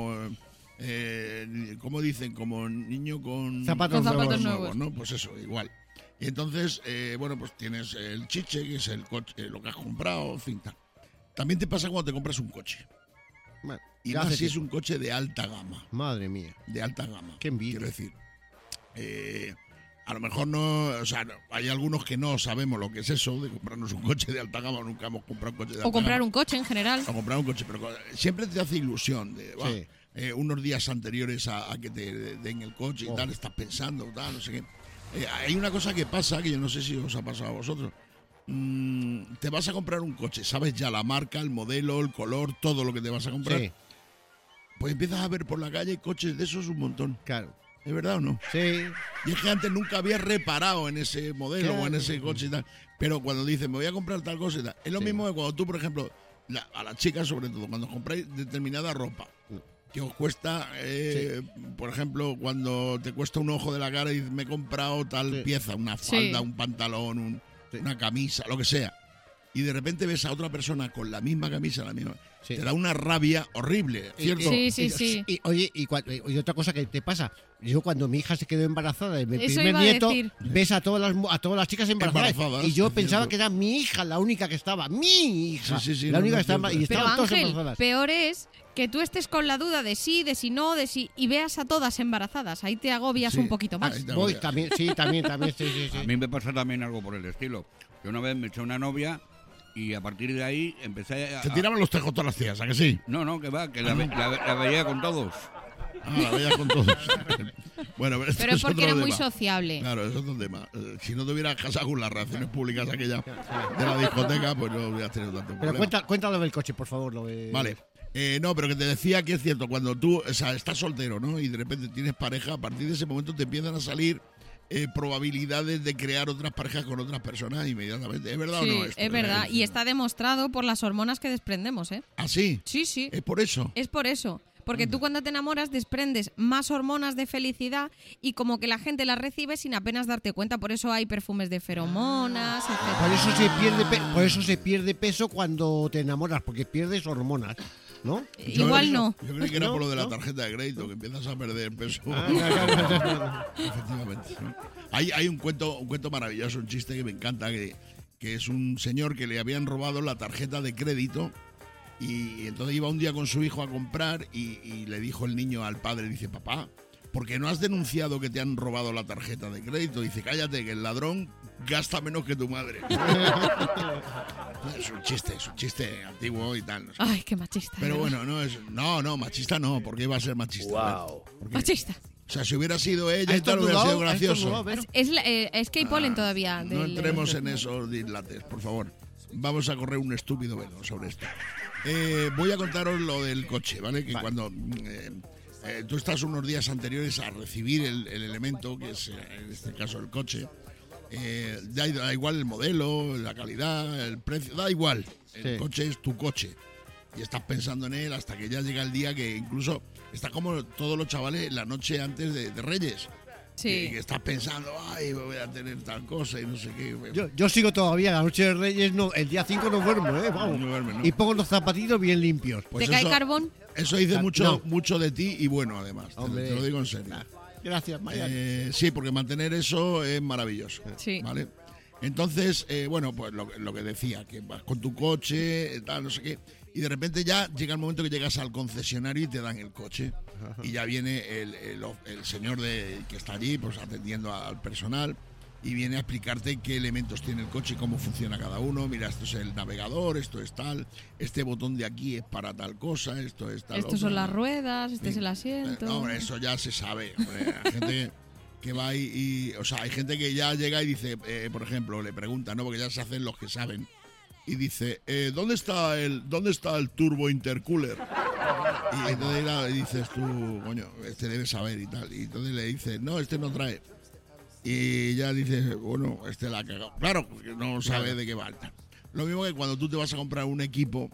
como dicen, como niño con zapatos nuevos, ¿no? Pues eso, igual. Y entonces, bueno, pues tienes el chiche, que es el coche, lo que has comprado, en fin, tal. También te pasa cuando te compras un coche. Bueno, y más si es un coche de alta gama. Madre mía. De alta gama. Qué envidia. Quiero decir, a lo mejor no, o sea, hay algunos que no sabemos lo que es eso de comprarnos un coche de alta gama, nunca hemos comprado un coche de alta gama. O comprar un coche en general. O comprar un coche, pero siempre te hace ilusión de, unos días anteriores a que te den el coche y tal, estás pensando, tal, no sé qué. Hay una cosa que pasa, que yo no sé si os ha pasado a vosotros. Te vas a comprar un coche, sabes ya la marca, el modelo, el color, todo lo que te vas a comprar. Sí. Pues empiezas a ver por la calle coches de esos un montón. Claro. ¿Es verdad o no? Sí. Y es que antes nunca había reparado en ese modelo o en ese coche y tal. Pero cuando dices, me voy a comprar tal cosa y tal, es lo mismo que cuando tú, por ejemplo, a las chicas sobre todo, cuando compráis determinada ropa, que os cuesta, por ejemplo, cuando te cuesta un ojo de la cara y me he comprado tal pieza, una falda, un pantalón, una camisa, lo que sea, y de repente ves a otra persona con la misma camisa, te da una rabia horrible, ¿cierto? Sí. Y, oye, y otra cosa que te pasa, yo cuando mi hija se quedó embarazada de mi primer nieto, ves a todas las chicas embarazadas y yo pensaba que era mi hija la única que estaba, mi hija, la única que estaba, y estaban todas embarazadas. Peor es que tú estés con la duda de sí, de si no, de si, y veas a todas embarazadas, ahí te agobias un poquito más. También. A mí me pasa también algo por el estilo. Yo una vez me eché una novia y a partir de ahí empecé a... ¿Te tiraban los tejos todas las tías, a que sí? No, que va, que la veía con todos. La veía con todos. Bueno, pero es porque era muy sociable. Claro, eso es un tema. Si no te hubieras casado con las relaciones públicas aquella de la discoteca, pues no hubieras tenido tanto problema. Pero cuéntalo del coche, por favor. Vale. No, pero que te decía que es cierto, cuando tú, o sea, estás soltero, ¿no? Y de repente tienes pareja, a partir de ese momento te empiezan a salir probabilidades de crear otras parejas con otras personas inmediatamente. ¿Es verdad o no? Es verdad. Y está demostrado por las hormonas que desprendemos, ¿eh? ¿Ah, sí? Sí. ¿Es por eso? Es por eso. Porque tú cuando te enamoras desprendes más hormonas de felicidad y como que la gente las recibe sin apenas darte cuenta. Por eso hay perfumes de feromonas, etc. Por eso se pierde peso cuando te enamoras, porque pierdes hormonas, ¿no? Igual no. Yo creo que era por lo de la tarjeta de crédito, que empiezas a perder peso. Efectivamente. ¿No? Hay un cuento maravilloso, un chiste que me encanta, que es un señor que le habían robado la tarjeta de crédito. Y entonces iba un día con su hijo a comprar y le dijo el niño al padre, dice, papá, ¿por qué no has denunciado que te han robado la tarjeta de crédito? Dice, cállate, que el ladrón gasta menos que tu madre. Es un chiste antiguo y tal. No sé. Ay, qué machista. Pero bueno, no, machista no, porque iba a ser machista. Wow. Machista. O sea, si hubiera sido ella y tal, hubiera sido gracioso. Es que hay polen todavía. No entremos en esos dislates, por favor. Vamos a correr un estúpido velo sobre esto. Voy a contaros lo del coche, ¿vale? Que cuando tú estás unos días anteriores a recibir el elemento, que es en este caso el coche, da igual el modelo, la calidad, el precio, da igual. El coche es tu coche. Y estás pensando en él hasta que ya llega el día que incluso está como todos los chavales la noche antes de Reyes. Sí. Que estás pensando, ay, voy a tener tal cosa y no sé qué. Yo sigo todavía, la noche de Reyes, no, el día 5 no duermo, vamos. No duerme, ¿no? Y pongo los zapatitos bien limpios. Pues ¿te cae carbón? Eso dice mucho de ti y bueno, además. Te lo digo en serio. Gracias, Mariano. Sí, porque mantener eso es maravilloso. Sí. ¿Vale? Entonces, bueno, pues lo que decía, que vas con tu coche, tal, no sé qué, y de repente ya llega el momento que llegas al concesionario y te dan el coche. Y ya viene el señor que está allí, pues atendiendo al personal, y viene a explicarte qué elementos tiene el coche y cómo funciona cada uno. Mira, esto es el navegador, esto es tal, este botón de aquí es para tal cosa, esto es tal. Estos son las ruedas, este es el asiento. No, hombre, eso ya se sabe. Hombre, hay gente que va o sea, hay gente que ya llega y dice, por ejemplo, le pregunta, ¿no? Porque ya se hacen los que saben. Y dice, ¿dónde está el turbo intercooler? Y entonces dices tú, coño, este debe saber y tal. Y entonces le dices, no, este no trae. Y ya dices, bueno, este la ha cagado. Claro, porque no sabe de qué va. Lo mismo que cuando tú te vas a comprar un equipo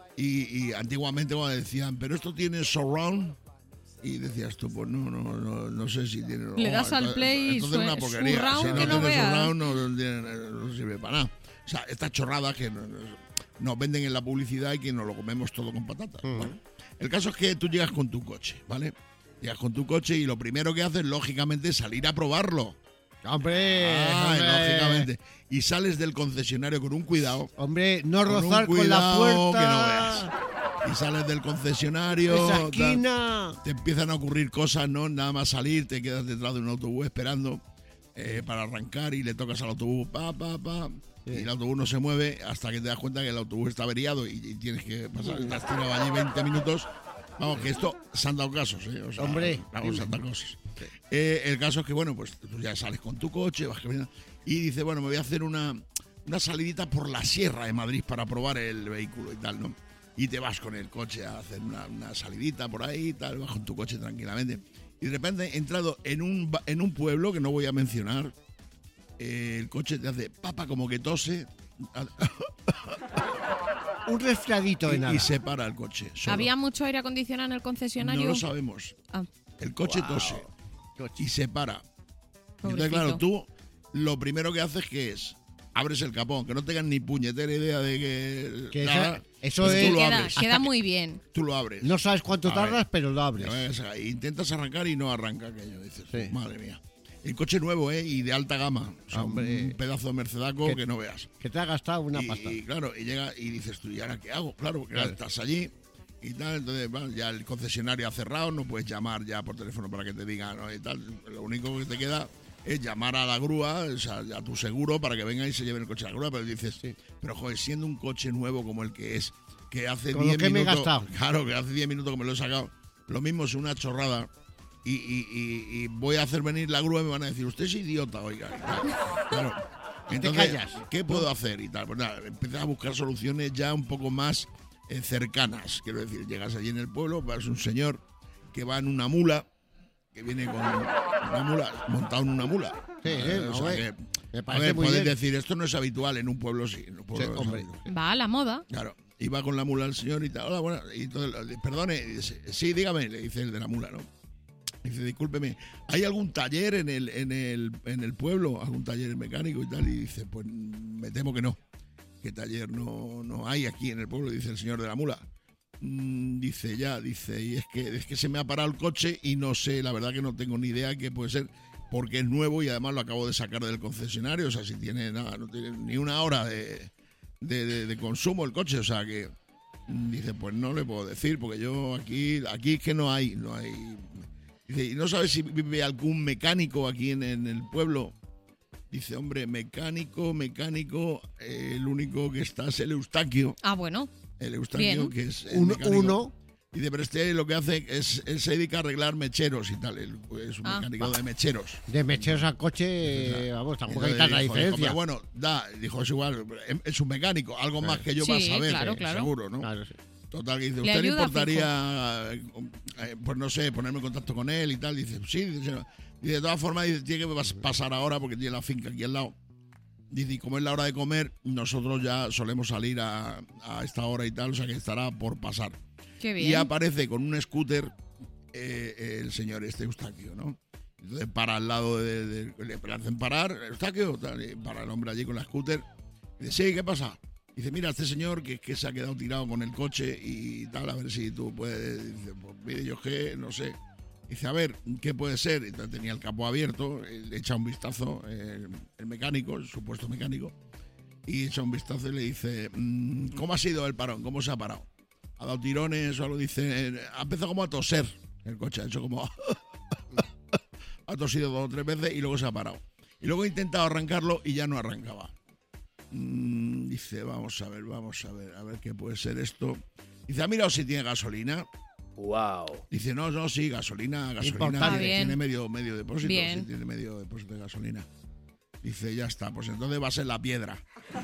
y antiguamente cuando decían, ¿pero esto tiene surround? Y decías tú, pues no sé si tiene... Le das al play y entonces una porquería. Surround, si no que no tiene veas. surround no sirve para nada. O sea, estas chorradas que nos venden en la publicidad y que nos lo comemos todo con patatas. ¿Vale? El caso es que tú llegas con tu coche, ¿vale? Llegas con tu coche y lo primero que haces, lógicamente, es salir a probarlo. ¡Hombre! Lógicamente. Y sales del concesionario con un cuidado. Hombre, no rozar con la puerta. Que no veas. Y sales del concesionario. ¡Esa esquina! Te empiezan a ocurrir cosas, ¿no? Nada más salir, te quedas detrás de un autobús esperando para arrancar y le tocas al autobús, y el autobús no se mueve hasta que te das cuenta que el autobús está averiado y tienes que pasar. Estás tirado allí 20 minutos. Vamos, que esto se han dado casos, O sea, hombre. Vamos, se han dado cosas. El caso es que, bueno, pues tú ya sales con tu coche, vas caminando y dices, bueno, me voy a hacer una salidita por la sierra de Madrid para probar el vehículo y tal, ¿no? Y te vas con el coche a hacer una salidita por ahí y tal, vas con tu coche tranquilamente. Y de repente he entrado en un pueblo que no voy a mencionar. El coche te hace como que tose. Un resfriadito de nada. Y se para el coche. Solo. ¿Había mucho aire acondicionado en el concesionario? No lo sabemos. El coche tose y se para. Entonces, claro, tú lo primero que haces que es abres el capó, que no tengas ni puñetera idea de que nada, eso pues es, tú lo abres. Queda muy bien. Tú lo abres. No sabes cuánto tardas, pero lo abres. Intentas arrancar y no arranca aquello. Dices, madre mía. El coche nuevo, y de alta gama. O sea, un pedazo de Mercedaco que no veas. Que te ha gastado una pasta. Y claro, y llega y dices tú, ¿y ahora qué hago? Claro, porque estás allí y tal, entonces ya el concesionario ha cerrado, no puedes llamar ya por teléfono para que te digan, ¿no? Y tal. Lo único que te queda es llamar a la grúa, o sea, a tu seguro, para que venga y se lleven el coche a la grúa. Pero dices, pero joder, siendo un coche nuevo como el que es, que hace 10 minutos... me he gastado. Claro, que hace 10 minutos que me lo he sacado. Lo mismo es una chorrada. Y voy a hacer venir la grúa y me van a decir, usted es idiota, oiga. Claro. Entonces, ¿qué puedo hacer? Y tal. Pues nada, empecé a buscar soluciones ya un poco más cercanas. Quiero decir, llegas allí en el pueblo, vas un señor que va en una mula, que viene con una mula, montado en una mula. Sí, o sea que, me parece muy bien. Decir, esto no es habitual en un pueblo, sí. En un pueblo va a la moda. Claro. Y va con la mula el señor y tal. Hola, bueno. Y entonces, perdone, y dice, sí, dígame, le dice el de la mula, ¿no? Dice, discúlpeme, ¿hay algún taller en el pueblo? ¿Algún taller mecánico y tal? Y dice, pues me temo que no. ¿Qué taller no hay aquí en el pueblo? Dice el señor de la mula. Dice, y es que se me ha parado el coche y no sé, la verdad que no tengo ni idea qué puede ser, porque es nuevo y además lo acabo de sacar del concesionario, o sea, si tiene nada, no tiene ni una hora de consumo el coche, o sea que dice, pues no le puedo decir, porque yo aquí es que no hay. Dice, ¿y no sabes si vive algún mecánico aquí en el pueblo? Dice, hombre, mecánico, el único que está es el Eustaquio. Bueno. El Eustaquio, bien. Que es uno. Dice, pero lo que hace es se dedica a arreglar mecheros y tal. Es un mecánico de mecheros. De mecheros al coche, vamos, tampoco hay tanta diferencia. Pero bueno, dijo, es igual, es un mecánico, algo más que yo vas a saber, claro. Seguro, ¿no? Claro, sí. Total, que dice, ¿usted le importaría, pues no sé, ponerme en contacto con él y tal? Dice, sí, dice, de todas formas, dice, tiene que pasar ahora porque tiene la finca aquí al lado. Dice, y como es la hora de comer, nosotros ya solemos salir a esta hora y tal, o sea que estará por pasar. Qué bien. Y aparece con un scooter el señor Eustaquio, ¿no? Entonces para al lado le hacen parar, Eustaquio, tal, y para el hombre allí con la scooter. Dice, sí, ¿qué pasa? Dice, mira, este señor que se ha quedado tirado con el coche y tal, a ver si tú puedes. Dice, pues mire, yo que no sé. Dice, a ver, ¿qué puede ser? Entonces tenía el capó abierto, le echa un vistazo el mecánico, el supuesto mecánico, y echa un vistazo y le dice, ¿cómo ha sido el parón? ¿Cómo se ha parado? ¿Ha dado tirones o algo? Dice, ha empezado como a toser el coche, ha hecho como... ha tosido 2 o 3 veces y luego se ha parado. Y luego he intentado arrancarlo y ya no arrancaba. Dice, vamos a ver qué puede ser esto. Dice, ¿ha mirado si tiene gasolina? Wow. Dice, no, sí, gasolina tiene medio depósito. Bien. Sí, tiene medio depósito de gasolina. Dice, ya está, pues entonces va a ser la piedra.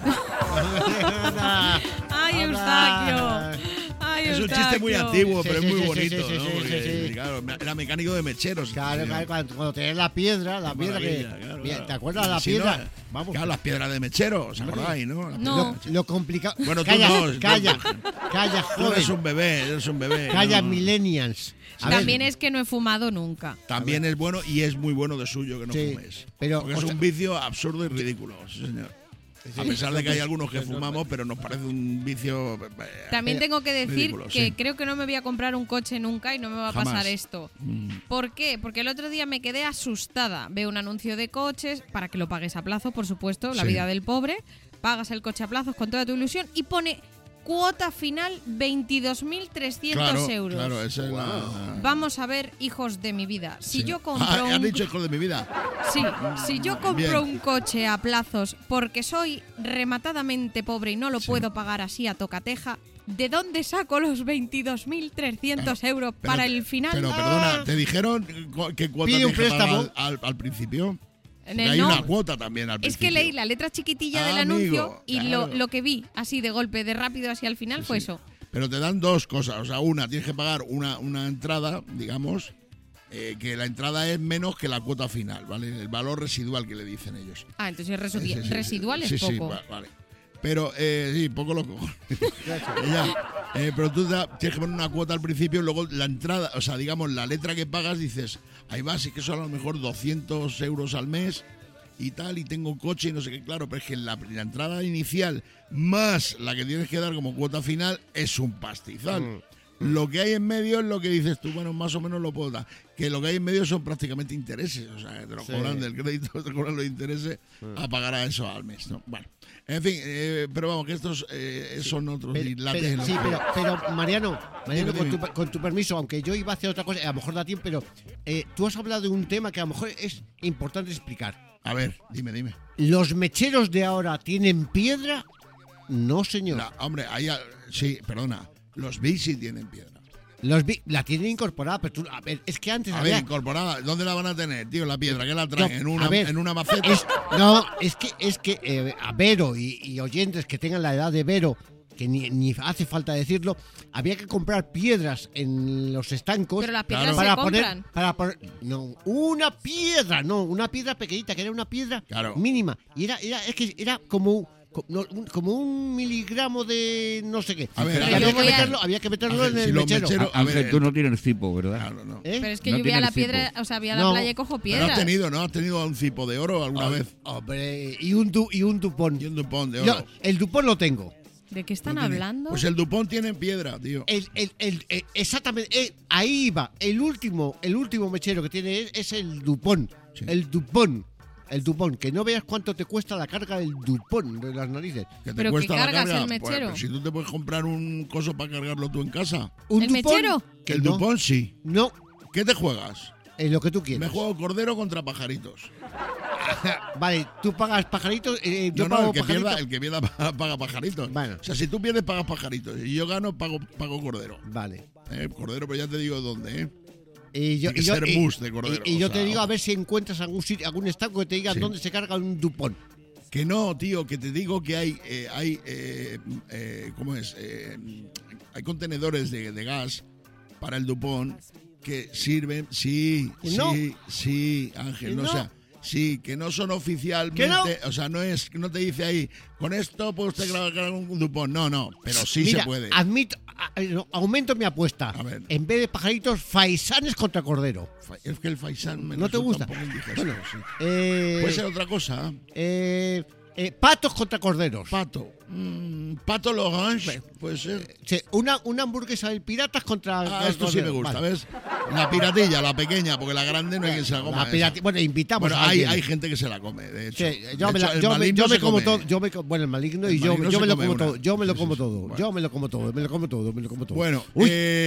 ¡Ay, Eustaquio! Es un chiste muy antiguo, pero es muy bonito, ¿no? Porque, claro, era mecánico de mecheros. Claro, cuando tenés la piedra que... Claro. ¿Te acuerdas de la piedra? No, vamos. Claro, las piedras de mecheros, ¿os acordáis, no? Lo complicado... Bueno, Calla, joven. Eres un bebé. Calla, millennials. También es que no he fumado nunca. También es bueno y es muy bueno de suyo que no fumes. Porque es un vicio absurdo y ridículo, sí, señor. A pesar de que hay algunos que fumamos, pero nos parece un vicio. También tengo que decir ridículo, que creo que no me voy a comprar un coche nunca y no me va a Jamás. pasar esto. ¿Por qué? Porque el otro día me quedé asustada. Veo un anuncio de coches para que lo pagues a plazo, por supuesto, la vida del pobre. Pagas el coche a plazos con toda tu ilusión y pone cuota final 22.300 euros. Claro, esa es la... Vamos a ver, hijos de mi vida. Si yo compro ¿Han dicho hijos de mi vida? Sí, si yo compro un coche a plazos porque soy rematadamente pobre y no lo puedo pagar así a tocateja, ¿de dónde saco los 22.300 euros para el final? Pero perdona, ¿te dijeron qué cuota tienes que pagar al principio? Hay una cuota también al principio. Es que leí la letra chiquitilla del anuncio y lo que vi así de golpe, de rápido hacia el final fue eso. Pero te dan 2 cosas. O sea, una, tienes que pagar una entrada, digamos, que la entrada es menos que la cuota final, ¿vale? El valor residual que le dicen ellos. Entonces residual es poco. Sí, vale. Pero, sí, poco loco. Pero tú tienes que poner una cuota al principio y luego la entrada, o sea, digamos, la letra que pagas, dices, ahí va, sí que son a lo mejor 200 euros al mes y tal, y tengo coche y no sé qué, claro, pero es que la entrada inicial más la que tienes que dar como cuota final es un pastizal. Lo que hay en medio es lo que dices tú, bueno, más o menos lo puedo dar. Que lo que hay en medio son prácticamente intereses, o sea, te lo cobran del crédito, te cobran los intereses a pagar a eso al mes, ¿no? Bueno, en fin, pero vamos, que estos son otros dilates. Pero Mariano, con tu permiso, aunque yo iba a hacer otra cosa, a lo mejor da tiempo, pero tú has hablado de un tema que a lo mejor es importante explicar. A ver, dime. ¿Los mecheros de ahora tienen piedra? No, señor. No, hombre, sí, perdona. Los bici tienen piedra. La tienen incorporada, pero tú, a ver, es que antes había... incorporada, ¿dónde la van a tener, tío, la piedra? ¿Qué la traen? No, ¿En una maceta? Es que a Vero y oyentes que tengan la edad de Vero, que ni hace falta decirlo, había que comprar piedras en los estancos. Pero las piedras se compran. Una piedra pequeñita, que era una piedra mínima. Y era como un miligramo de no sé qué. Había que meterlo en el mechero. Ángel, tú no tienes cipo, ¿verdad? Claro, no. Pero es que yo voy a la piedra, o sea, voy a la playa y cojo piedras. ¿Pero has tenido un cipo de oro alguna vez? Hombre, y un dupón. Y un dupón de oro. El dupón lo tengo. ¿De qué están hablando? Pues el dupón tiene piedra, tío. Exactamente, ahí va. El último mechero que tiene es el dupón. Sí. El dupón, que no veas cuánto te cuesta la carga del dupón de las narices. ¿Pero qué cargas el mechero? Pues, si tú te puedes comprar un coso para cargarlo tú en casa. ¿El mechero? Que el dupón sí. No. ¿Qué te juegas? Lo que tú quieras. Me juego cordero contra pajaritos. Vale, tú pagas pajaritos, yo no, pago pajaritos. El que pierda paga pajaritos. Bueno. O sea, si tú pierdes, pagas pajaritos. Y yo gano, pago cordero. Vale. Cordero, pero ya te digo dónde, Y yo, Tiene que ser mousse de cordero. Y yo te digo a ver si encuentras algún estanco que te diga dónde se carga un Dupont. Que no, tío, que te digo que hay ¿cómo es? Hay contenedores de gas para el Dupont que sirven, sí, Ángel, no, o sea, sí, que no son oficialmente, o sea, no te dice ahí, con esto puede usted grabar un Dupont, no, pero sí. Mira, se puede. Aumento mi apuesta. A ver. En vez de pajaritos, faisanes contra cordero. Es que el faisán ¿No te gusta? Bueno, sí. Puede ser otra cosa. Patos contra corderos. Pato Logange, puede ser. Sí, una hamburguesa de piratas contra. Esto sí me gusta, vale. ¿Ves? La piratilla, la pequeña, porque la grande no hay quien se la coma. Bueno, invitamos a alguien. Hay gente que se la come, de hecho. Sí, yo me como todo. Bueno, el maligno y yo me lo como todo. Yo me lo como todo. Yo me lo como todo. Bueno, uy,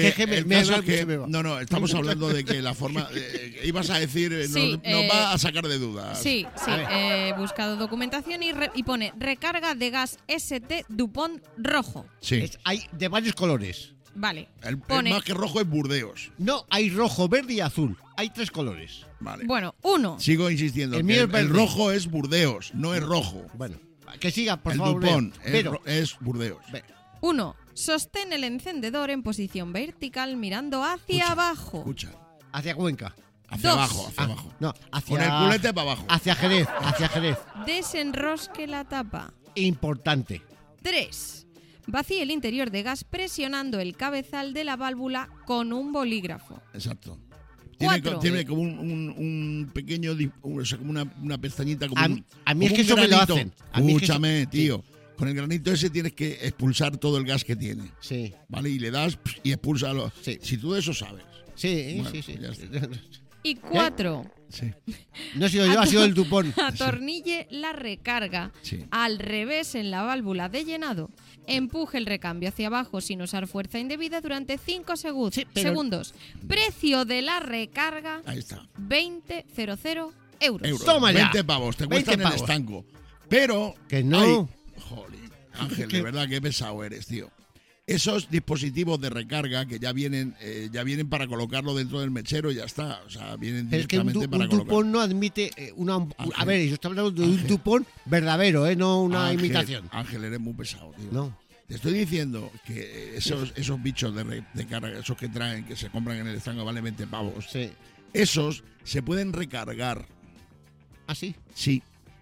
no, estamos hablando de que la forma. Ibas a decir, nos va a sacar de dudas. Sí, he buscado documentación y pone recarga de gas ST Dupont rojo. Sí. Hay de varios colores. Vale. El más que rojo es Burdeos. No, hay rojo, verde y azul. Hay 3 colores. Vale. Bueno, uno. Sigo insistiendo. El rojo es Burdeos, no es rojo. Bueno, que siga, por favor. El Dupont es Burdeos. 1. Sostén el encendedor en posición vertical mirando hacia abajo. Escucha. Hacia Cuenca. Hacia abajo. No, hacia... Con el culete para abajo. Hacia Jerez. Desenrosque la tapa. Importante. 3. Vacíe el interior de gas presionando el cabezal de la válvula con un bolígrafo. Exacto. 4. Tiene como un pequeño, como una pestañita. Como a mí es que eso me lo hacen. Escúchame, tío. Con el granito ese tienes que expulsar todo el gas que tiene. Sí. ¿Vale? Y le das y expúlsalo. Sí. Si tú de eso sabes. Sí, bueno, sí. Y 4. Sí. No ha sido yo, ha sido el Dupont. Atornille la recarga al revés en la válvula de llenado. Empuje el recambio hacia abajo sin usar fuerza indebida durante 5 segundos. Precio de la recarga. Ahí está. 20,00 euros. Toma ya. 20 pavos. Te cuesta en el estanco. Pero. Que no. Joder, Ángel, de verdad, qué pesado eres, tío. Esos dispositivos de recarga que ya vienen para colocarlo dentro del mechero y ya está. O sea, vienen directamente para colocarlo. Un Dupont no admite una... Ángel, a ver, yo estoy hablando de un Dupont verdadero, no una imitación. Ángel, eres muy pesado, tío. No. Te estoy diciendo que esos bichos de carga, esos que traen, que se compran en el estanco, valen 20 pavos. Sí. Esos se pueden recargar. ¿Ah, sí? Sí.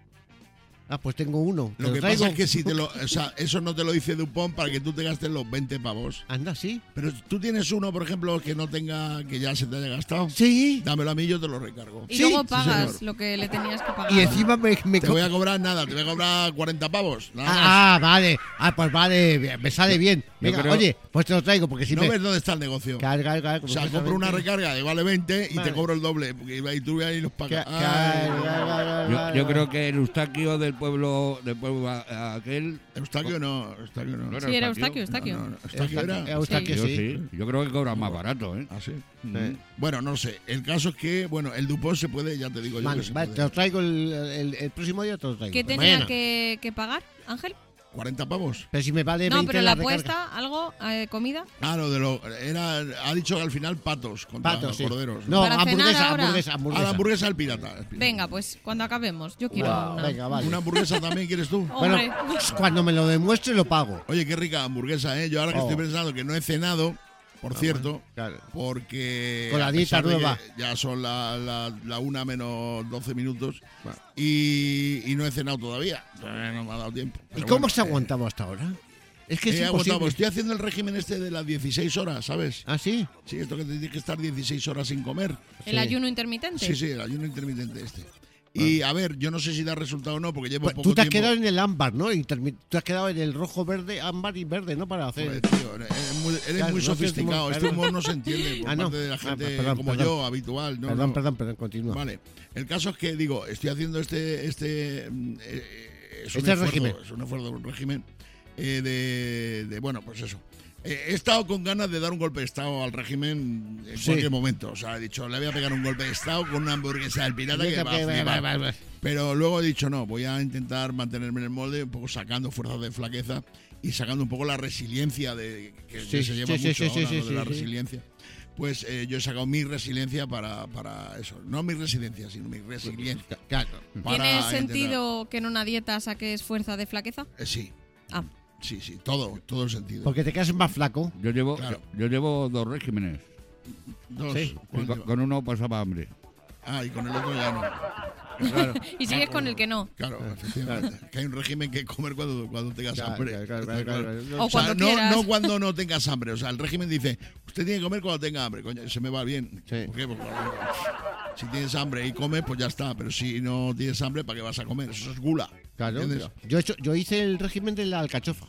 Ah, pues tengo uno. Lo que pasa es que si eso no te lo dice Dupont para que tú te gastes los 20 pavos. Anda, sí. Pero tú tienes uno, por ejemplo, que no tenga, que ya se te haya gastado. Sí. Dámelo a mí, yo te lo recargo. Y luego pagas lo que le tenías que pagar. Y encima me te voy a cobrar nada, te voy a cobrar 40 pavos. Vale. Pues vale, me sale bien. Venga, oye, pues te lo traigo porque si no ves dónde está el negocio. Carga. O sea, compro una recarga que vale 20 y te cobro el doble. Porque ahí tú ahí los pagas. Yo creo que el Eustaquio del pueblo aquel. Eustaquio no. Sí, era Eustaquio. Eustaquio era. Eustaquio, sí. Yo creo que cobra más barato, ¿eh? Ah, sí. Bueno, no sé. El caso es que, el Dupont se puede, ya te digo yo. Vale, te lo traigo el próximo día, te lo traigo. ¿Qué tenía que pagar, Ángel? 40 pavos. Pero si me vale 20 No, pero la recarga. apuesta, algo, comida. Ah, ha dicho que al final patos contra corderos. No, Para hamburguesa. La hamburguesa al pirata. Venga, pues cuando acabemos, yo quiero una. Venga, vale. ¿Una hamburguesa también quieres tú? Bueno, cuando me lo demuestre lo pago. Oye, qué rica hamburguesa, ¿eh? Yo ahora que estoy pensando que no he cenado, por cierto, claro. Porque con la dieta nueva ya son la 1 menos 12 minutos y no he cenado todavía. No me ha dado tiempo. ¿Y cómo se ha aguantado hasta ahora? Es que es imposible. Estoy haciendo el régimen de las 16 horas, ¿sabes? ¿Ah, sí? Sí, esto que tienes que estar 16 horas sin comer. ¿El ayuno intermitente? Sí, el ayuno intermitente Y a ver, yo no sé si da resultado o no, porque llevo poco tiempo. Tú te has tiempo. quedado en el ámbar, ¿no? Tú has quedado en el rojo, verde, ámbar y verde, ¿no? Para hacer. Joder, tío, eres muy sofisticado. Este humor no se entiende por parte de la gente como yo, habitual. Perdón, continúa. Vale. El caso es que, estoy haciendo este régimen. Es un esfuerzo, un régimen pues eso. He estado con ganas de dar un golpe de estado al régimen en cualquier momento. O sea, he dicho, le voy a pegar un golpe de estado con una hamburguesa del pirata que va a flipar. Pero luego he dicho, no, voy a intentar mantenerme en el molde, un poco sacando fuerzas de flaqueza y sacando un poco la resiliencia que se lleva mucho ahora, de la resiliencia. Pues yo he sacado mi resiliencia para eso. No mi residencia, sino mi resiliencia. Claro. ¿Tiene sentido que en una dieta saques fuerza de flaqueza? Sí. Ah. Sí, todo el sentido. Porque te quedas más flaco. Yo llevo 2 regímenes. 2. Sí. Con uno pasaba hambre. Y con el otro ya no. Claro. Y sigues con el que no. Claro, efectivamente. Claro. Que hay un régimen que comer cuando tengas hambre. Claro. O cuando no cuando no tengas hambre. O sea, el régimen dice, usted tiene que comer cuando tenga hambre. Coño, se me va bien. Sí. ¿Por qué? Porque si tienes hambre y comes, pues ya está. Pero si no tienes hambre, ¿para qué vas a comer? Eso es gula. Claro. Yo hice el régimen de la alcachofa.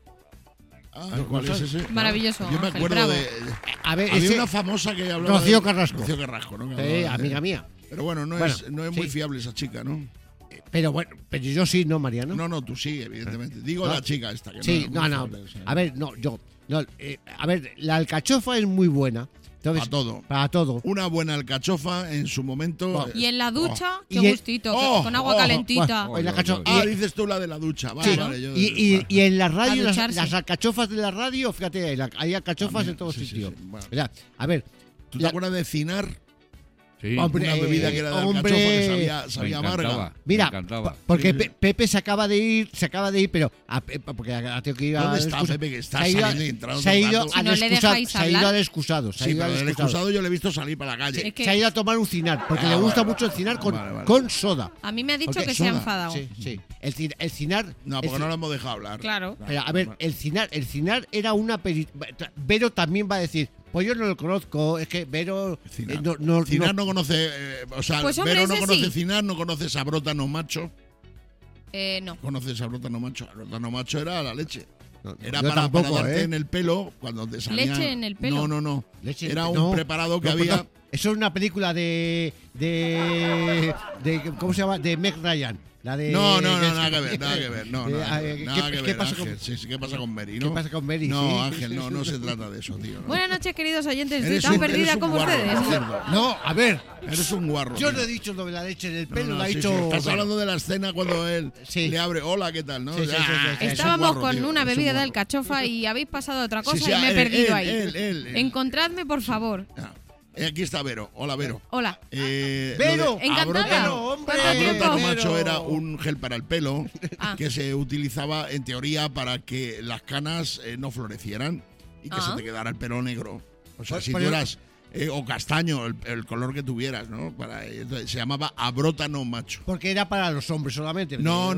¿Cuál es ese? Maravilloso. Yo me acuerdo de... había una famosa que hablaba Rocío Carrasco. Rocío Carrasco, ¿no? Amiga mía. Pero bueno, no es muy fiable esa chica, ¿no? Pero bueno, pero yo sí, ¿no, Mariano? No, tú sí, evidentemente. Digo la chica esta. Que sí, no. Fiable, o sea. A ver, a ver, la alcachofa es muy buena. Entonces, para todo. Una buena alcachofa en su momento. Y en la ducha, qué gustito, con agua calentita. Dices tú la de la ducha. Vale, y en la radio, las alcachofas de la radio, fíjate, hay alcachofas en todos sitios. Bueno. A ver. ¿Tú te acuerdas de Cinar? Sí. Una bebida que era de alcachofa que sabía amarga. Mira, porque Pepe se acaba de ir, pero porque ha tenido que ir a... ¿Dónde está Pepe? Que está saliendo y entrando. Se ha ido al excusado. Sí, pero el excusado yo le he visto salir para la calle. Se ha ido a tomar un Cinar, porque le gusta mucho el Cinar con soda. A mí me ha dicho que se ha enfadado. Sí. El Cinar... No, porque no lo hemos dejado hablar. Claro. Pero a ver, el Cinar era una... Vero también va a decir... Pues yo no lo conozco, es que Vero... Cinar no conoce... pues hombre, Vero no conoce Cinar, no conoce Sabrótano Macho. No. ¿Conoces Sabrótano Macho? Sabrótano Macho era la leche. Era para darte en el pelo cuando te salía... ¿Leche en el pelo? No. Era un preparado que había... Eso es una película de ¿cómo se llama? De Meg Ryan. La de, no, nada que ver. ¿Qué pasa con ¿Qué pasa con Mary? ¿no? ¿Qué pasa con Mary? No, Ángel, no se trata de eso, tío. ¿no? Buenas noches, queridos oyentes. Estoy tan perdida como ustedes. No, a ver. Eres un guarro. Yo no he dicho lo de la leche en el pelo, lo ha dicho... Estás hablando de la escena cuando él le abre, hola, ¿qué tal? ¿no? Sí. Estábamos con una bebida de alcachofa y habéis pasado a otra cosa y me he perdido ahí. Encontradme, por favor. Aquí está Vero. Hola, Vero. Hola. Vero. Encantada. Abrótano Macho era un gel para el pelo que se utilizaba, en teoría, para que las canas no florecieran y que se te quedara el pelo negro. O sea, si tú eras... o castaño, el color que tuvieras, ¿no? Entonces, se llamaba Abrótano Macho. Porque era para los hombres solamente. No,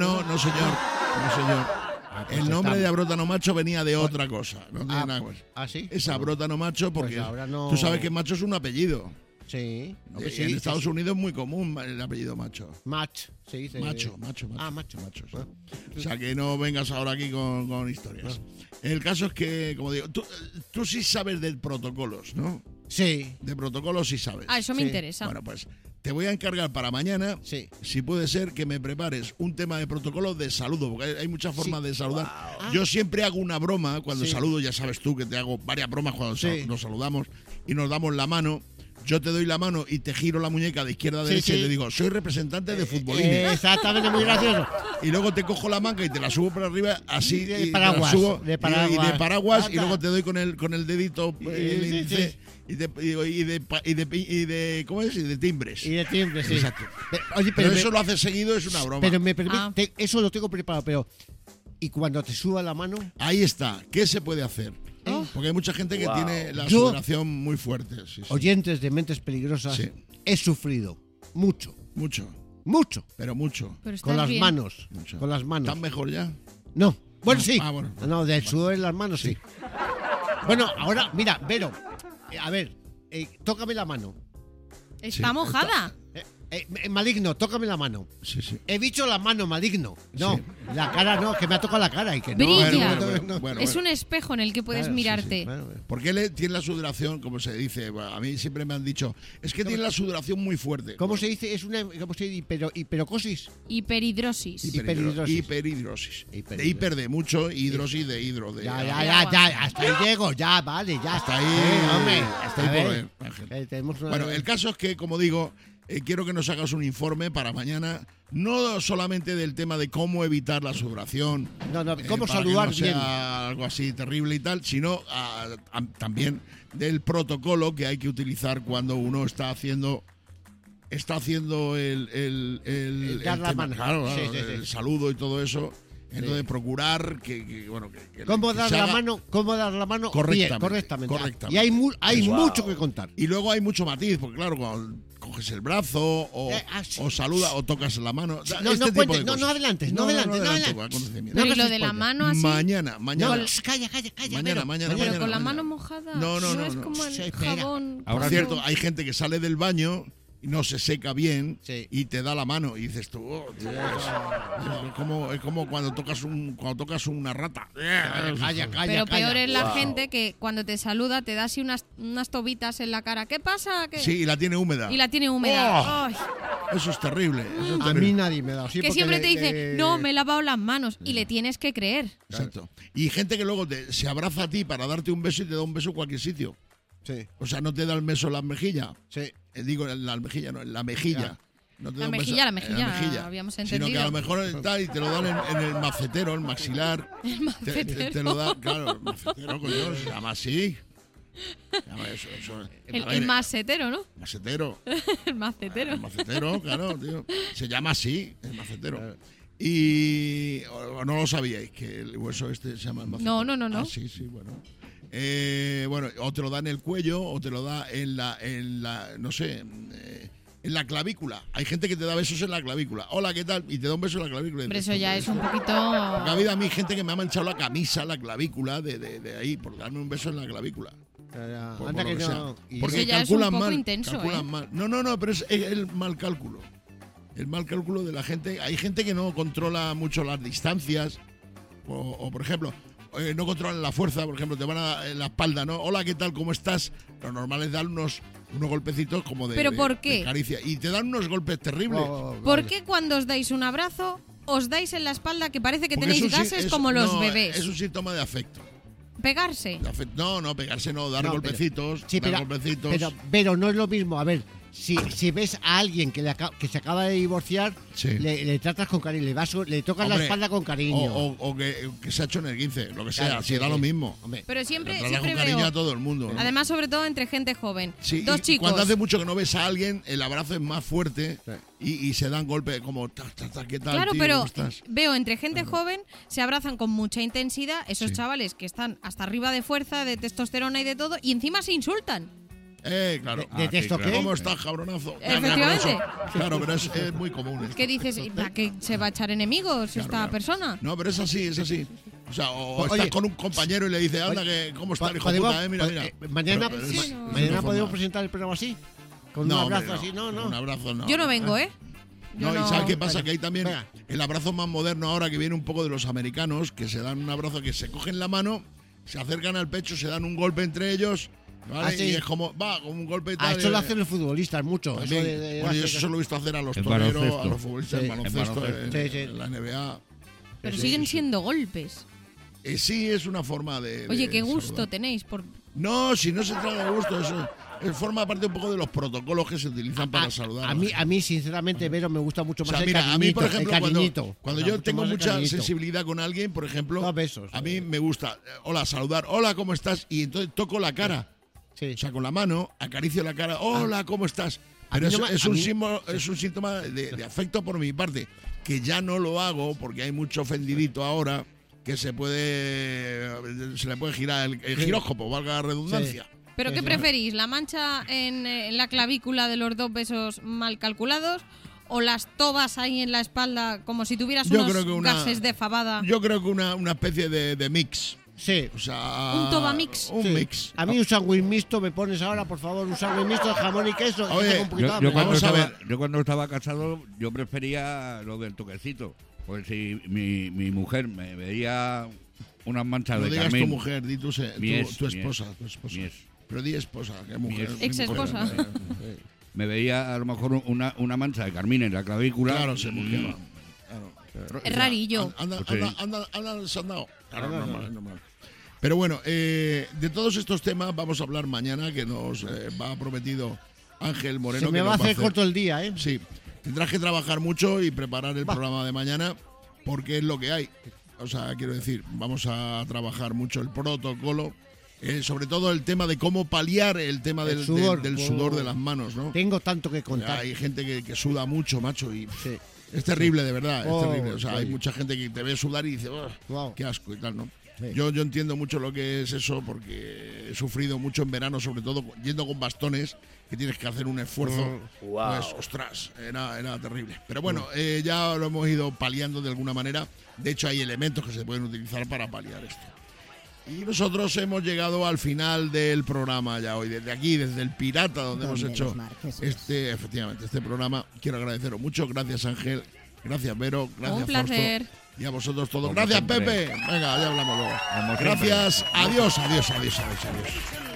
señor. El nombre de Abrótano Macho venía de otra cosa. No tiene nada más. ¿Ah, sí? Es Abrótano Macho porque tú sabes que Macho es un apellido. Sí. En Estados Unidos es muy común el apellido Macho. Macho. Sí. Macho. Macho. O sea, que no vengas ahora aquí con historias. El caso es que, como digo, tú sí sabes de protocolos, ¿no? Sí. De protocolos sí sabes. Eso me interesa. Bueno, pues te voy a encargar para mañana, si puede ser, que me prepares un tema de protocolo de saludo, porque hay muchas formas de saludar. Yo siempre hago una broma cuando saludo, ya sabes tú que te hago varias bromas cuando nos saludamos y nos damos la mano. Yo te doy la mano y te giro la muñeca de izquierda a derecha y te digo, soy representante de futbolines. Exactamente, muy gracioso. Y luego te cojo la manga y te la subo para arriba, así. De paraguas. De paraguas y luego te doy con el dedito el índice. Y de ¿cómo es? Y de timbres. Y de timbres, sí. Exacto. Pero eso lo haces seguido, es una broma. Pero me permite, eso lo tengo preparado, pero ¿y cuando te suba la mano? Ahí está. ¿Qué se puede hacer? Porque hay mucha gente que tiene la sudoración muy fuerte. Oyentes de Mentes Peligrosas, he sufrido mucho. Pero mucho. Con las manos. Con las manos. ¿Estás mejor ya? No. Bueno, sí. No, del sudor en las manos, sí. Bueno, ahora, mira, Vero. A ver, tócame la mano. Está mojada. Maligno, tócame la mano. Sí. He dicho la mano, maligno. No, la cara no, que me ha tocado la cara y que no. Brilla. Es un espejo en el que puedes mirarte. Porque él tiene la sudoración, como se dice, a mí siempre me han dicho, es que tiene la sudoración muy fuerte. ¿Cómo se dice? Es una hiperocosis. Hiperidrosis. Hiperidrosis. De hiper de mucho, hidrosis de hidro. Ya, hasta ahí llego, ya, vale, ya. Hasta ahí, hombre. hasta ahí por ver, Ángel. Bueno, el caso es que, como digo, quiero que nos hagas un informe para mañana, no solamente del tema de cómo evitar la sudoración, cómo para saludar que no sea bien, algo así terrible y tal, sino también del protocolo que hay que utilizar cuando uno está haciendo el dar la tema, mano. claro, Sí, el saludo y todo eso. Entonces procurar que ¿Cómo dar la mano? ¿Cómo dar la mano? Correctamente. Y hay mucho que contar. Y luego hay mucho matiz, porque claro, cuando coges el brazo o saluda o tocas la mano. No adelantes. Pero y lo de la mano así. Mañana. Calla. Mañana. Pero con la mano mojada. No es como el jabón. Por cierto, hay gente que sale del baño y no se seca bien y te da la mano y dices tú, es como cuando tocas una rata. Calla. Pero peor es la gente que cuando te saluda te da así unas tobitas en la cara. ¿Qué pasa? Sí, y la tiene húmeda. Eso es terrible. A mí nadie me da así. Que siempre te dice, no, me he lavado las manos. Y le tienes que creer. Exacto. Y gente que luego se abraza a ti para darte un beso y te da un beso en cualquier sitio. Sí. O sea, no te da el beso en la mejilla. Sí. Digo, en la mejilla, no, en la mejilla. No te da un beso la mejilla, habíamos entendido. Sino que a lo mejor y te lo dan en el macetero, el maxilar. El macetero. Te lo dan, claro, el macetero, coño, se llama así. El macetero, ¿no? Macetero. El macetero. El macetero, claro, tío. Se llama así, el macetero. Y no lo sabíais, que el hueso este se llama el macetero. No. Ah, sí, bueno. Bueno, o te lo da en el cuello o te lo da en la no sé, en la clavícula. Hay gente que te da besos en la clavícula. Hola, ¿qué tal? Y te da un beso en la clavícula. Pero eso ya es un poquito... Porque ha habido a mí gente que me ha manchado la camisa, la clavícula, de ahí, por darme un beso en la clavícula. Anda que no. Porque ya calculan es un poco mal. intenso, calculan mal. No, pero es el mal cálculo. El mal cálculo de la gente. Hay gente que no controla mucho las distancias. O por ejemplo... no controlan la fuerza, por ejemplo, te van en la espalda, ¿no? Hola, ¿qué tal? ¿Cómo estás? Lo normal es dar unos golpecitos como de, ¿pero por qué? De caricia. Y te dan unos golpes terribles. ¿Por qué cuando os dais un abrazo, os dais en la espalda que parece que tenéis gases como los bebés? Es un síntoma de afecto. ¿Pegarse? No, pegarse no, dar golpecitos. Pero no es lo mismo, a ver... Si ves a alguien que se acaba de divorciar, le tratas con cariño, le tocas la espalda con cariño. O que se ha hecho en el 15, lo que sea, si da lo mismo. Pero siempre con cariño veo, a todo el mundo, ¿no? Además, sobre todo entre gente joven. Dos chicos. Cuando hace mucho que no ves a alguien, el abrazo es más fuerte y se dan golpes como, ¿qué tal? Claro, tío, pero ¿cómo estás? veo entre gente joven, se abrazan con mucha intensidad, esos chavales que están hasta arriba de fuerza, de testosterona y de todo, y encima se insultan. Claro. ¿Detesto qué? ¿Cómo estás, cabronazo? Efectivamente. Claro, pero es muy común. ¿Qué dices? ¿A qué se va a echar enemigos esta persona? No, pero es así. O sea, estás con un compañero y le dices, anda, que ¿cómo está el hijo puta? Mira. Mañana podemos presentar el programa así. Con un abrazo así, no. Un abrazo no. Yo no vengo, ¿eh? Y ¿sabes qué pasa? Que hay también el abrazo más moderno ahora que viene un poco de los americanos, que se dan un abrazo, que se cogen la mano, se acercan al pecho, se dan un golpe entre ellos. ¿Vale? Y es como un golpe y tal. Esto lo hacen los futbolistas mucho. Yo eso lo he visto hacer a los toreros, a los futbolistas en baloncesto, en la NBA. Pero siguen siendo golpes. Sí, es una forma de... Oye, qué gusto tenéis por... No, si no se trata de gusto, eso forma parte un poco de los protocolos que se utilizan para saludar. A mí, sinceramente, Vero, me gusta mucho más el cariñito. A mí, por ejemplo, cuando yo tengo mucha sensibilidad con alguien, por ejemplo, a mí me gusta, hola, saludar, hola, ¿cómo estás? Y entonces toco la cara. O sea, con la mano, acaricio la cara, hola, ¿cómo estás? Pero es un síntoma de afecto por mi parte, que ya no lo hago porque hay mucho ofendidito ahora que se le puede girar el giróscopo, valga la redundancia. ¿Pero qué preferís? ¿La mancha en la clavícula de los dos besos mal calculados? ¿O las tobas ahí en la espalda como si tuvieras unos gases de fabada? Yo creo que una especie de mix. Sí. O sea, un toba mix. Un mix. A mí un sándwich mixto me pones ahora, por favor, un sándwich mixto de jamón y queso. Oye, yo cuando estaba casado, yo prefería lo del toquecito. Pues si mi mujer me veía unas manchas de carmín... No digas tu mujer, di tu esposa. Pero di esposa, ¿qué mujer? Ex-esposa. Me veía a lo mejor una mancha de carmín en la clavícula. Claro, se murió. Es rarillo. Anda desandado. Claro, normal. Pero bueno, de todos estos temas vamos a hablar mañana, que nos va prometido Ángel Moreno. Se me va a hacer corto el día, ¿eh? Sí. Tendrás que trabajar mucho y preparar el programa de mañana porque es lo que hay. O sea, quiero decir, vamos a trabajar mucho el protocolo, sobre todo el tema de cómo paliar el tema del sudor de las manos, ¿no? Tengo tanto que contar. Hay gente que suda mucho, macho, y es terrible, de verdad, es terrible. O sea, hay mucha gente que te ve sudar y dice, qué asco y tal, ¿no? Sí. Yo entiendo mucho lo que es eso porque he sufrido mucho en verano, sobre todo yendo con bastones, que tienes que hacer un esfuerzo. Pues, ostras, era terrible. Pero bueno, ya lo hemos ido paliando de alguna manera. De hecho, hay elementos que se pueden utilizar para paliar esto. Y nosotros hemos llegado al final del programa ya hoy, desde aquí, desde el Pirata, donde hemos hecho efectivamente, este programa. Quiero agradeceros mucho. Gracias, Ángel. Gracias, Vero. Gracias, un placer. Fausto. Y a vosotros todos. Gracias, Pepe. Venga, ya hablamos luego. Gracias. Adiós.